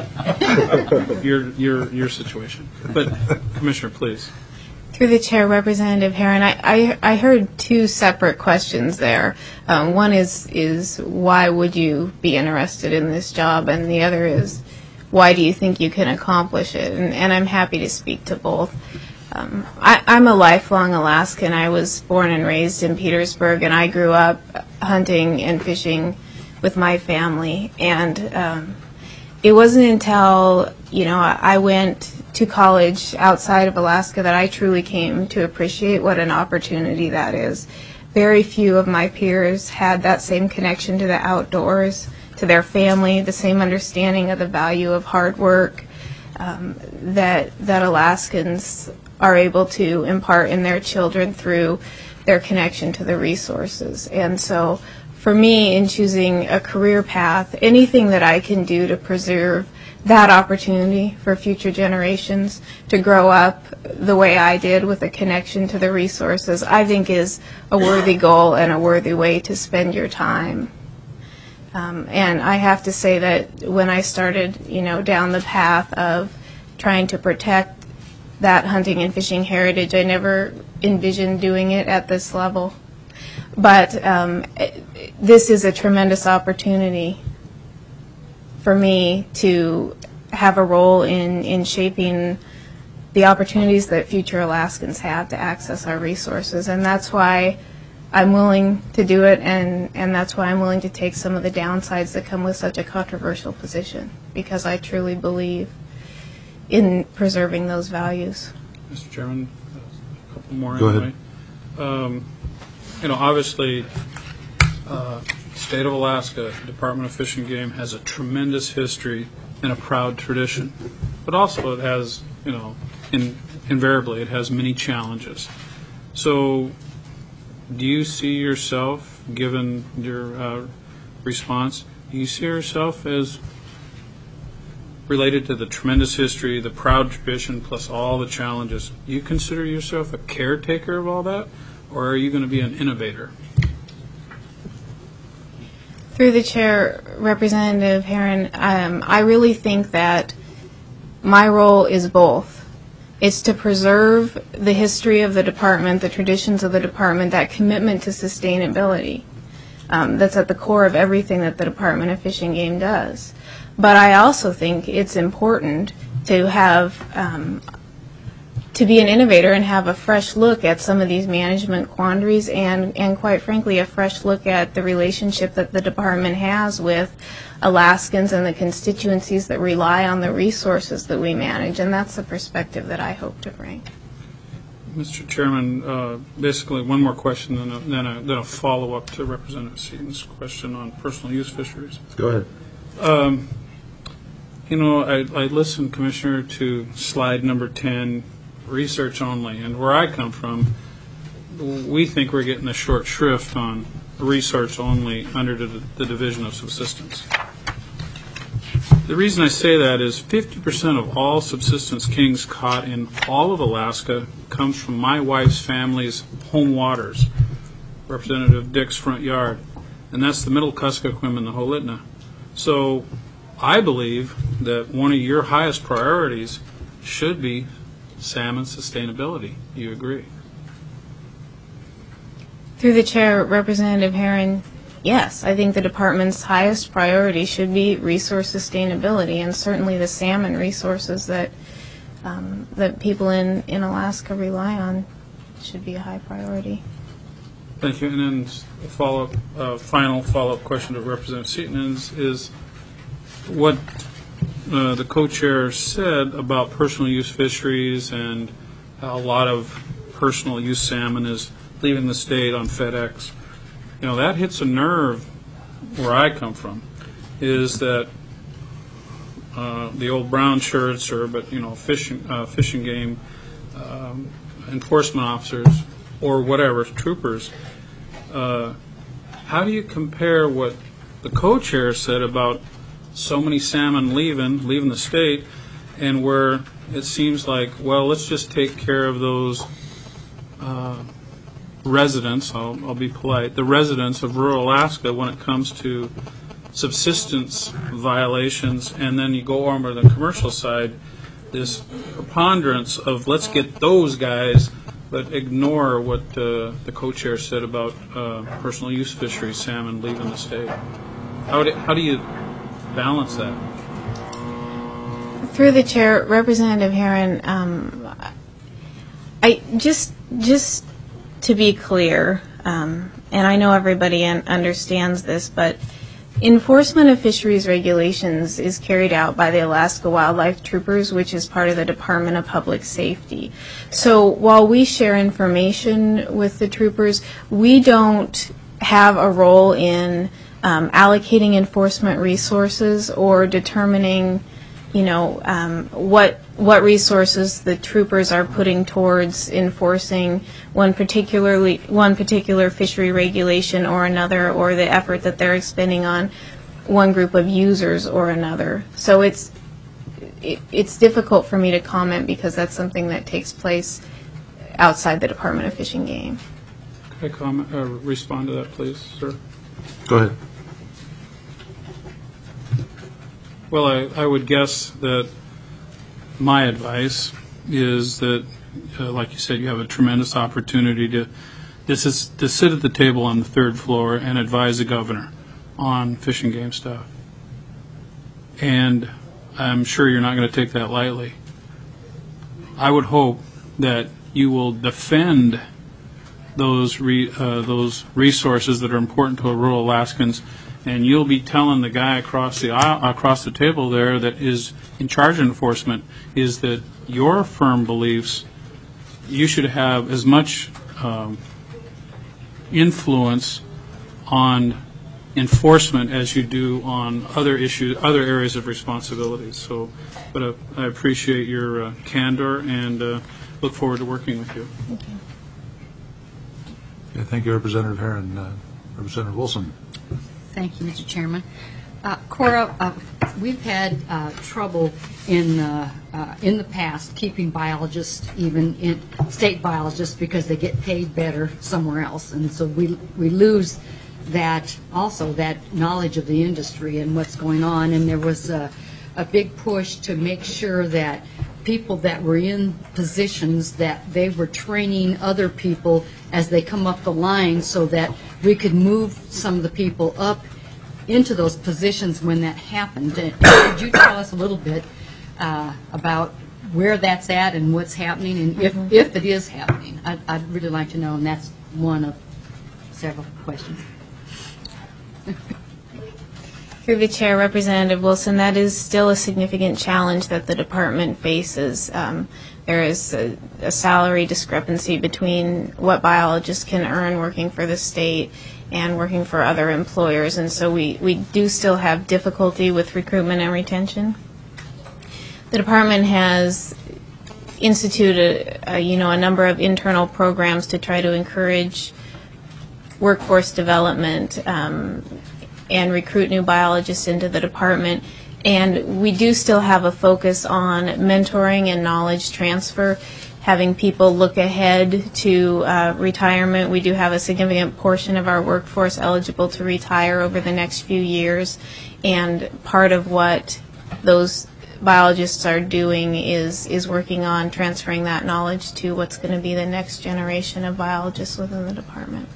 your situation. But, Commissioner, please. Through the chair, Representative Herron, I heard two separate questions there. One is why would you be interested in this job, and the other is why do you think you can accomplish it? And I'm happy to speak to both. I'm a lifelong Alaskan. I was born and raised in Petersburg, and I grew up hunting and fishing with my family. And it wasn't until, I went to college outside of Alaska that I truly came to appreciate what an opportunity that is. Very few of my peers had that same connection to the outdoors, to their family, the same understanding of the value of hard work that Alaskans are able to impart in their children through their connection to the resources. And so for me, in choosing a career path, anything that I can do to preserve that opportunity for future generations to grow up the way I did with a connection to the resources, I think is a worthy goal and a worthy way to spend your time. And I have to say that when I started, down the path of trying to protect that hunting and fishing heritage, I never envisioned doing it at this level. But this is a tremendous opportunity for me to have a role in shaping the opportunities that future Alaskans have to access our resources. And that's why I'm willing to do it, and that's why I'm willing to take some of the downsides that come with such a controversial position, because I truly believe in preserving those values. Mr. Chairman, a couple more Go anyway. Obviously, State of Alaska, Department of Fish and Game has a tremendous history and a proud tradition, but also it has, invariably it has many challenges. So do you see yourself, given your response, do you see yourself as related to the tremendous history, the proud tradition, plus all the challenges? Do you consider yourself a caretaker of all that, or are you going to be an innovator? Through the chair, Representative Herron, I really think that my role is both. It's to preserve the history of the department, the traditions of the department, that commitment to sustainability that's at the core of everything that the Department of Fish and Game does. But I also think it's important to have to be an innovator and have a fresh look at some of these management quandaries and quite frankly, a fresh look at the relationship that the department has with Alaskans and the constituencies that rely on the resources that we manage. And that's the perspective that I hope to bring. Mr. Chairman, basically one more question, then a follow-up to Representative Seaton's question on personal use fisheries. Go ahead. I listened, Commissioner, to slide number 10, research only. And where I come from, we think we're getting a short shrift on research only under the Division of Subsistence. The reason I say that is 50% of all subsistence kings caught in all of Alaska comes from my wife's family's home waters, Representative Dick's front yard, and that's the Middle Kuskokwim and the Holitna. So I believe that one of your highest priorities should be salmon sustainability. Do you agree? Through the chair, Representative Herron, yes, I think the department's highest priority should be resource sustainability, and certainly the salmon resources that that people in Alaska rely on should be a high priority. Thank you. And then a final follow-up question to Representative Seaton is what the co-chair said about personal use fisheries and a lot of personal use salmon is leaving the state on FedEx. That hits a nerve where I come from, is that the old brown shirts fishing game enforcement officers or whatever, troopers, how do you compare what the co-chair said about so many salmon leaving the state, and where it seems like, well, let's just take care of those residents, I'll be polite, the residents of rural Alaska when it comes to subsistence violations, and then you go over to the commercial side, this preponderance of let's get those guys, but ignore what the co-chair said about personal use fisheries salmon leaving the state. How do you balance that? Through the chair, Representative Herron, I just to be clear, and I know everybody understands this, but enforcement of fisheries regulations is carried out by the Alaska Wildlife Troopers, which is part of the Department of Public Safety. So while we share information with the troopers, we don't have a role in allocating enforcement resources or determining, what resources the troopers are putting towards enforcing one particular fishery regulation or another, or the effort that they're expending on one group of users or another. So it's difficult for me to comment because that's something that takes place outside the Department of Fish and Game. Can I respond to that, please, sir? Go ahead. Well, I would guess that my advice is that, like you said, you have a tremendous opportunity to sit at the table on the third floor and advise the governor on Fish and Game stuff. And I'm sure you're not going to take that lightly. I would hope that you will defend those resources that are important to rural Alaskans, and you'll be telling the guy across the table there that is in charge of enforcement is that your firm beliefs you should have as much influence on enforcement as you do on other areas of responsibility. So, but I appreciate your candor and look forward to working with you. Okay, thank you, Representative Herron. Representative Wilson. Thank you, Mr. Chairman. Cora, we've had trouble in the past keeping biologists, even state biologists, because they get paid better somewhere else, and so we lose that knowledge of the industry and what's going on. And there was a big push to make sure that people that were in positions that they were training other people as they come up the line, so that we could move some of the people up into those positions when that happened. And could you tell us a little bit about where that's at and what's happening, and if it is happening? I'd really like to know, and that's one of several questions. Through the chair, Representative Wilson, that is still a significant challenge that the department faces. There is a salary discrepancy between what biologists can earn working for the state and working for other employers, and so we do still have difficulty with recruitment and retention. The department has instituted a number of internal programs to try to encourage workforce development and recruit new biologists into the department. And we do still have a focus on mentoring and knowledge transfer, having people look ahead to retirement. We do have a significant portion of our workforce eligible to retire over the next few years, and part of what those biologists are doing is working on transferring that knowledge to what's going to be the next generation of biologists within the department.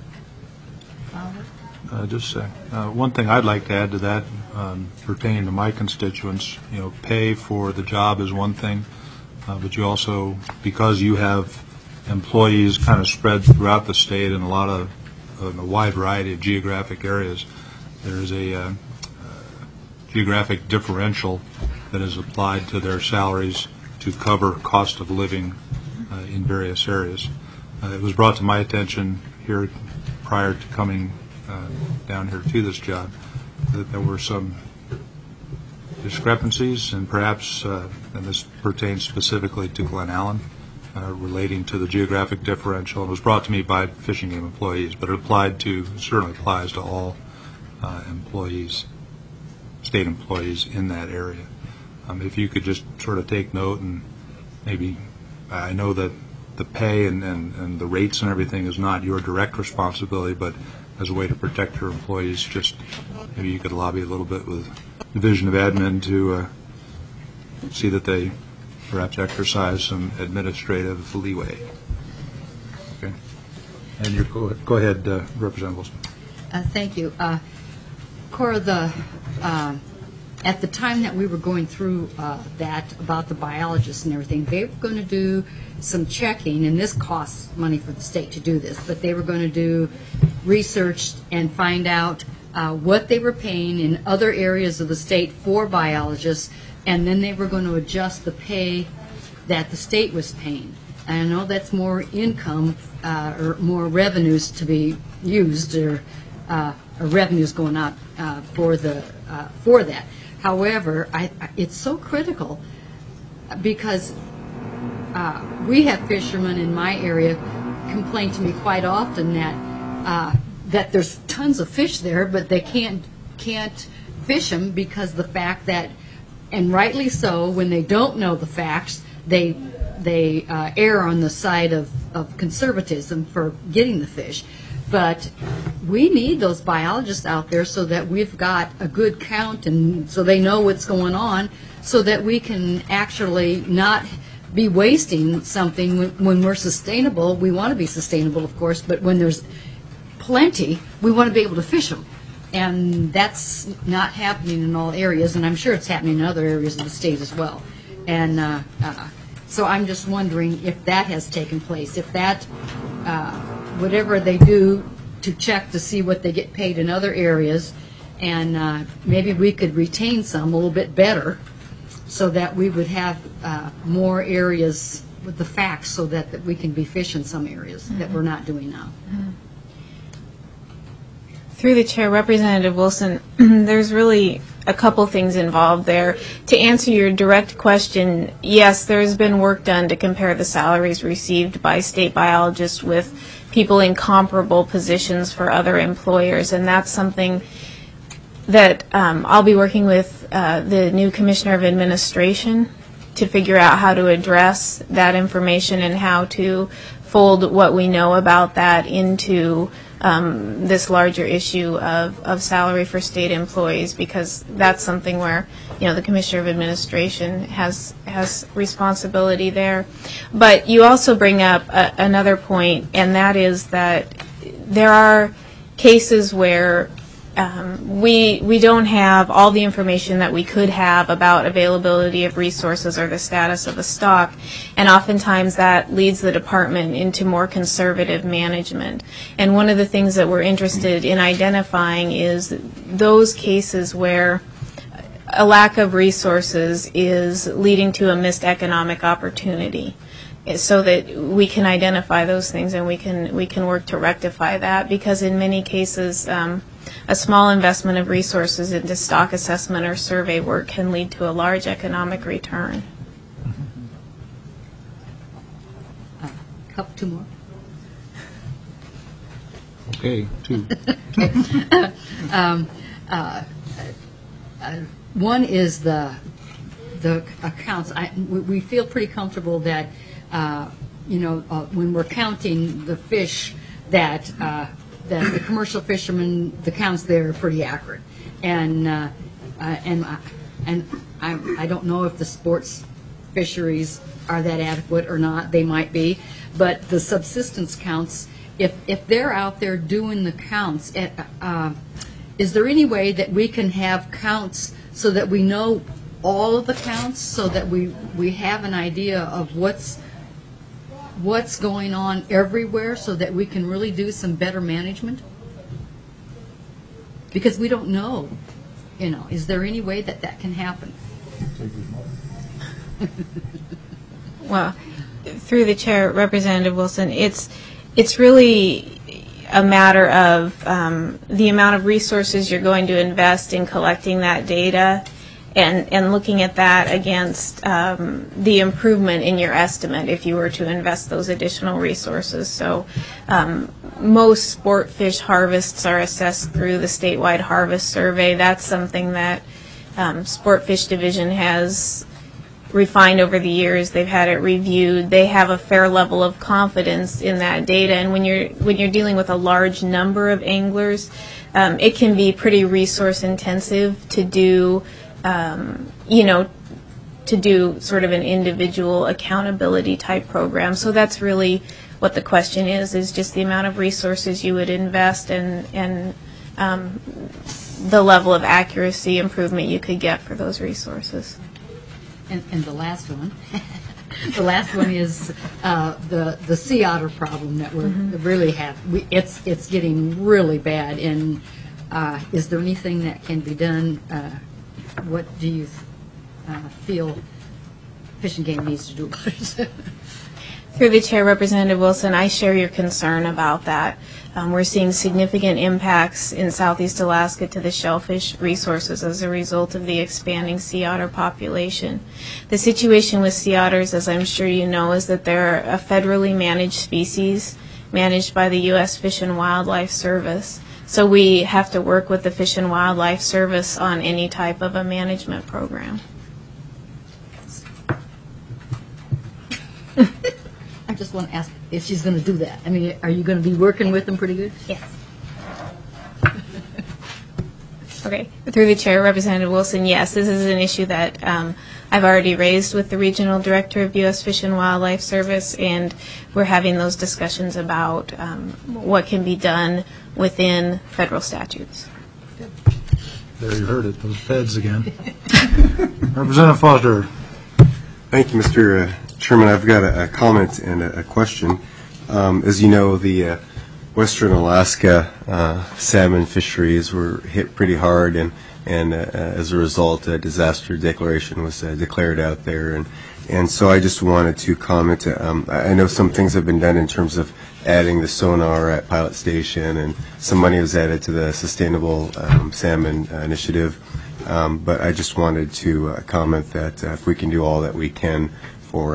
Just a sec. One thing I'd like to add to that, pertaining to my constituents, pay for the job is one thing, but you also, because you have employees kind of spread throughout the state in a wide variety of geographic areas, there's a geographic differential that is applied to their salaries to cover cost of living in various areas. It was brought to my attention here prior to coming down here to this job that there were some discrepancies, and perhaps, and this pertains specifically to Glen Allen, relating to the geographic differential. It was brought to me by Fish and Game employees, but it certainly applies to all employees, state employees in that area. If you could just sort of take note, and maybe, I know that the pay and the rates and everything is not your direct responsibility, but as a way to protect your employees, just maybe you could lobby a little bit with Division of Admin to see that they perhaps exercise some administrative leeway. Okay. And go ahead, Representative Wilson. Thank you. Cora, at the time that we were going through that about the biologists and everything, they were going to do some checking, and this costs money for the state to do this, but they were going to do research and find out what they were paying in other areas of the state for biologists, and then they were going to adjust the pay that the state was paying. And I know that's more income or more revenues to be used, or revenues going out for that. However, it's so critical because we have fishermen in my area complain to me quite often that there's tons of fish there, but they can't fish them because the fact that, and rightly so, when they don't know the facts, they err on the side of conservatism for getting the fish. But we need those biologists out there so that we've got a good count and so they know what's going on so that we can actually not be wasting something when we're sustainable. We want to be sustainable, of course, but when there's plenty, we want to be able to fish them. And that's not happening in all areas, and I'm sure it's happening in other areas of the state as well. And so I'm just wondering if that has taken place, if that, whatever they do to check to see what they get paid in other areas, and maybe we could retain some a little bit better so that we would have more areas with the facts so that we can be fishing some areas that we're not doing now. Through the chair, Representative Wilson, there's really a couple things involved there. To answer your direct question, yes, there's been work done to compare the salaries received by state biologists with people in comparable positions for other employers, and that's something that I'll be working with the new Commissioner of Administration to figure out how to address that information and how to fold what we know about that into this larger issue of salary for state employees, because that's something where, you know, the Commissioner of Administration has responsibility there. But you also bring up another point, and that is that there are cases where we don't have all the information that we could have about availability of resources or the status of the stock, and oftentimes that leads the department into more conservative management. And one of the things that we're interested in identifying is those cases where a lack of resources is leading to a missed economic opportunity, so that we can identify those things and we can work to rectify that, because in many cases a small investment of resources into stock assessment or survey work can lead to a large economic return. Two more. Okay, two. One is the accounts. We feel pretty comfortable that when we're counting the fish that the commercial fishermen, the counts there are pretty accurate, and I don't know if the sports fisheries are that adequate or not. They might be, but the subsistence counts, if they're out there doing the counts, is there any way that we can have counts so that we know all of the counts, so that we have an idea of what's going on everywhere, so that we can really do some better management? Because we don't know, is there any way that can happen? Well, through the chair, Representative Wilson, it's really a matter of the amount of resources you're going to invest in collecting that data, and looking at that against the improvement in your estimate if you were to invest those additional resources. So most sport fish harvests are assessed through the statewide harvest survey. That's something that Sport Fish Division has refined over the years. They've had it reviewed. They have a fair level of confidence in that data. And when you're dealing with a large number of anglers, it can be pretty resource intensive to do to do sort of an individual accountability type program. So that's really what the question is just the amount of resources you would invest and the level of accuracy improvement you could get for those resources. And the last one, the last one is the sea otter problem that we really have. It's getting really bad. And is there anything that can be done? What do you feel Fish and Game needs to do about it? Through the chair, Representative Wilson, I share your concern about that. We're seeing significant impacts in southeast Alaska to the shellfish resources as a result of the expanding sea otter population. The situation with sea otters, as I'm sure you know, is that they're a federally managed species managed by the U.S. Fish and Wildlife Service. So we have to work with the Fish and Wildlife Service on any type of a management program. just want to ask if she's going to do that. I mean, are you going to be working with them pretty good? Yes. Okay. Through the chair, Representative Wilson, yes, this is an issue that I've already raised with the Regional Director of U.S. Fish and Wildlife Service, and we're having those discussions about what can be done within federal statutes. There you heard it, those feds again. Representative Foster. Thank you, Mr. Chairman. I've got a comment and a question. As you know, the Western Alaska salmon fisheries were hit pretty hard, and as a result, a disaster declaration was declared out there. And so I just wanted to comment. I know some things have been done in terms of adding the sonar at Pilot Station, and some money was added to the Sustainable Salmon Initiative. But I just wanted to comment that if we can do all that we can for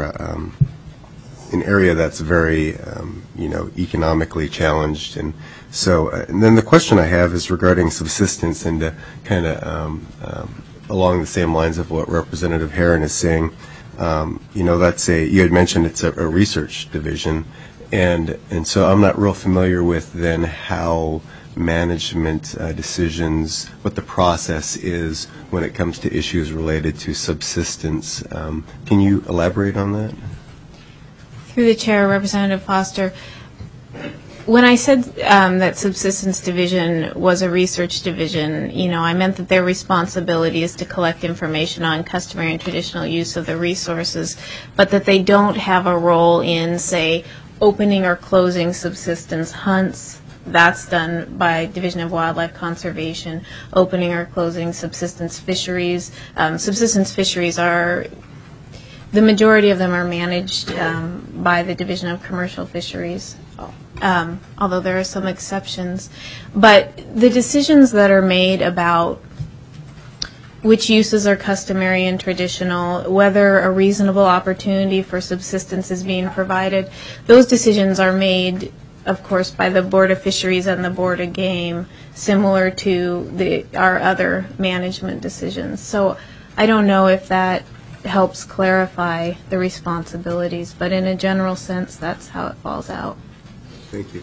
an area that's very, economically challenged. And so, and then the question I have is regarding subsistence, and kind of along the same lines of what Representative Herron is saying. That's you had mentioned it's a research division, and so I'm not real familiar with then how management decisions, what the process is when it comes to issues related to subsistence. Can you elaborate on that? Through the chair, Representative Foster, when I said that subsistence division was a research division, I meant that their responsibility is to collect information on customary and traditional use of the resources, but that they don't have a role in, say, opening or closing subsistence hunts. That's done by Division of Wildlife Conservation. Opening or closing subsistence fisheries. Subsistence fisheries are, the majority of them are managed by the Division of Commercial Fisheries, although there are some exceptions. But the decisions that are made about which uses are customary and traditional, whether a reasonable opportunity for subsistence is being provided, those decisions are made, of course, by the Board of Fisheries and the Board of Game, similar to our other management decisions. So I don't know if that helps clarify the responsibilities, but in a general sense, that's how it falls out. Thank you.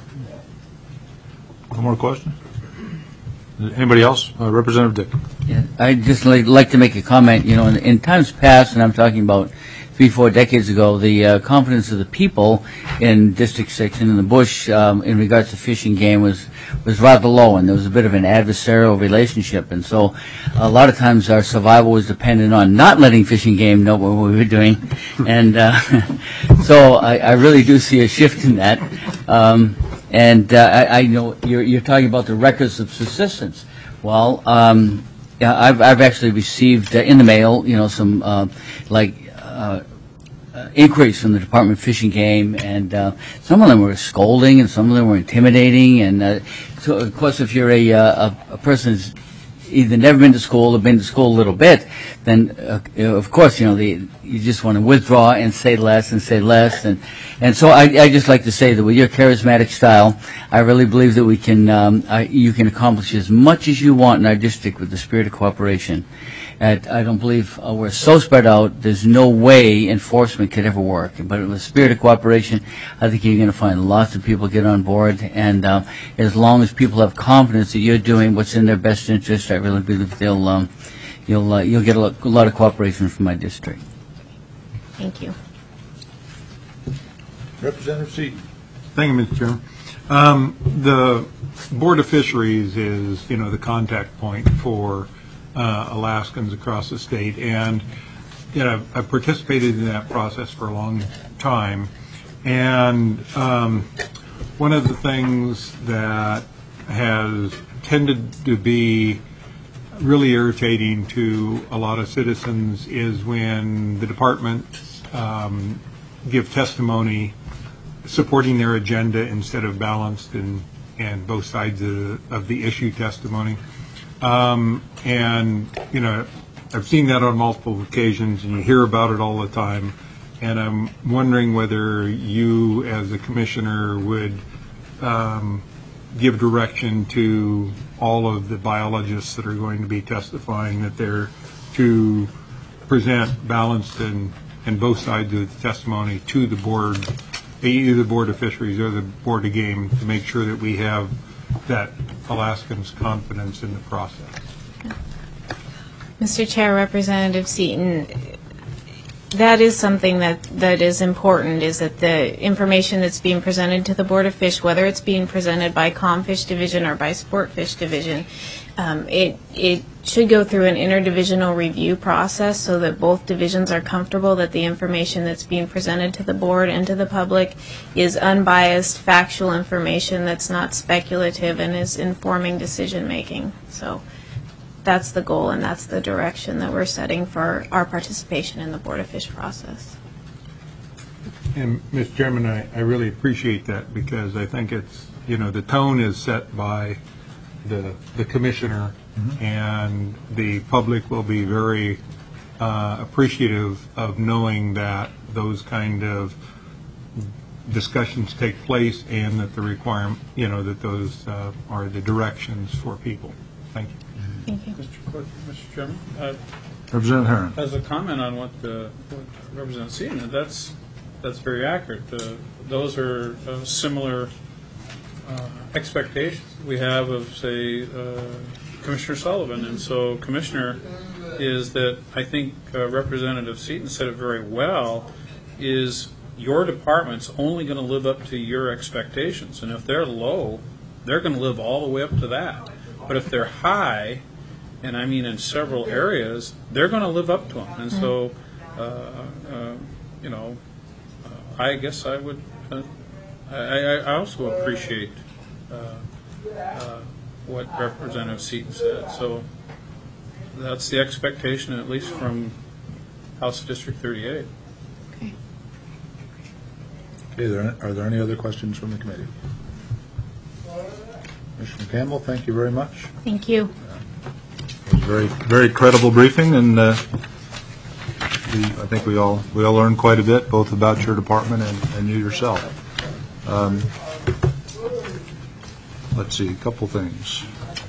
One more question? Anybody else? Representative Dick. Yeah, I'd just like to make a comment. In times past, and I'm talking about 3-4 decades ago, the confidence of the people in District 6 and in the bush in regards to fish and game was rather low, and there was a bit of an adversarial relationship. And so a lot of times our survival was dependent on not letting fish and game know what we were doing. And so I really do see a shift in that. I know you're talking about the records of subsistence. Well, I've actually received in the mail, some inquiries from the Department of Fish and Game, and some of them were scolding, and some of them were intimidating. And so, of course, if you're a person who's either never been to school or been to school a little bit, then of course, you just want to withdraw and say less and say less. And so I just like to say that with your charismatic style, I really believe that we can you can accomplish as much as you want in our district with the spirit of cooperation. And I don't believe we're so spread out, there's no way enforcement could ever work. But with the spirit of cooperation, I think you're going to find lots of people get on board. And as long as people have confidence that you're doing what's in their best interest, I really believe you'll get a lot of cooperation from my district. Thank you. Representative Seaton. Thank you, Mr. Chairman. The Board of Fisheries is, the contact point for Alaskans across the state, and I've participated in that process for a long time. And one of the things that has tended to be really irritating to a lot of citizens is when the departments give testimony supporting their agenda instead of balanced and both sides of the issue testimony. And, I've seen that on multiple occasions, and you hear about it all the time. And I'm wondering whether you, as a commissioner, would give direction to all of the biologists that are going to be testifying that they're to present balanced and both sides of the testimony to the board either Board of Fisheries or the Board of Game to make sure that we have that Alaskans' confidence in the process. Mr. Chair, Representative Seaton, that is something that is important, is that the information that's being presented to the Board of Fish, whether it's being presented by Comfish Division or by Sport Fish Division, it should go through an interdivisional review process so that both divisions are comfortable that the information that's being presented to the board and to the public is unbiased, factual information that's not speculative and is informing decision making. So that's the goal and that's the direction that we're setting for our participation in the Board of Fish process. And, Mr. Chairman, I really appreciate that because I think it's, the tone is set by the commissioner, and the public will be very appreciative of knowing that those kind of discussions take place and that the requirement, that those are the directions for people. Thank you. Thank you. Mr. Chairman, Representative Herron. as a comment on what Representative Seaton, that's very accurate. Those are similar expectations we have of, say, Commissioner Sullivan. And so, Commissioner, is that I think Representative Seaton said it very well, is your department's only going to live up to your expectations. And if they're low, they're going to live all the way up to that. But if they're high, and I mean in several areas, they're going to live up to them. And so, I guess I would, I also appreciate what Representative Seaton said. So that's the expectation, at least from House District 38. Okay. Are there any other questions from the committee? Commissioner Campbell, thank you very much. Thank you. It was a very, very credible briefing, and I think we all learned quite a bit, both about your department and you yourself. Let's see, a couple things.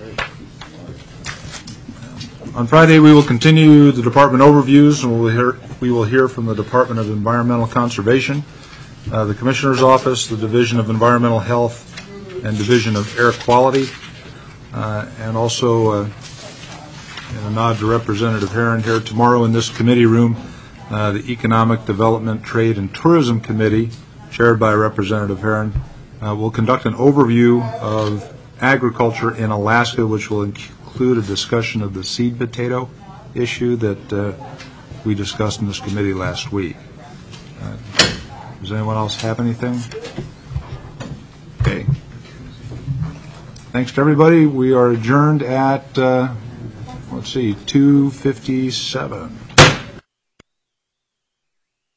On Friday, we will continue the department overviews, and we will hear from the Department of Environmental Conservation, the Commissioner's Office, the Division of Environmental Health, and Division of Air Quality, and also in a nod to Representative Herron here, tomorrow in this committee room, the Economic Development, Trade, and Tourism Committee, chaired by Representative Herron, will conduct an overview of agriculture in Alaska, which will include a discussion of the seed potato issue that we discussed in this committee last week. Does anyone else have anything? Okay. Thanks to everybody. We are adjourned at, let's see, 2:57.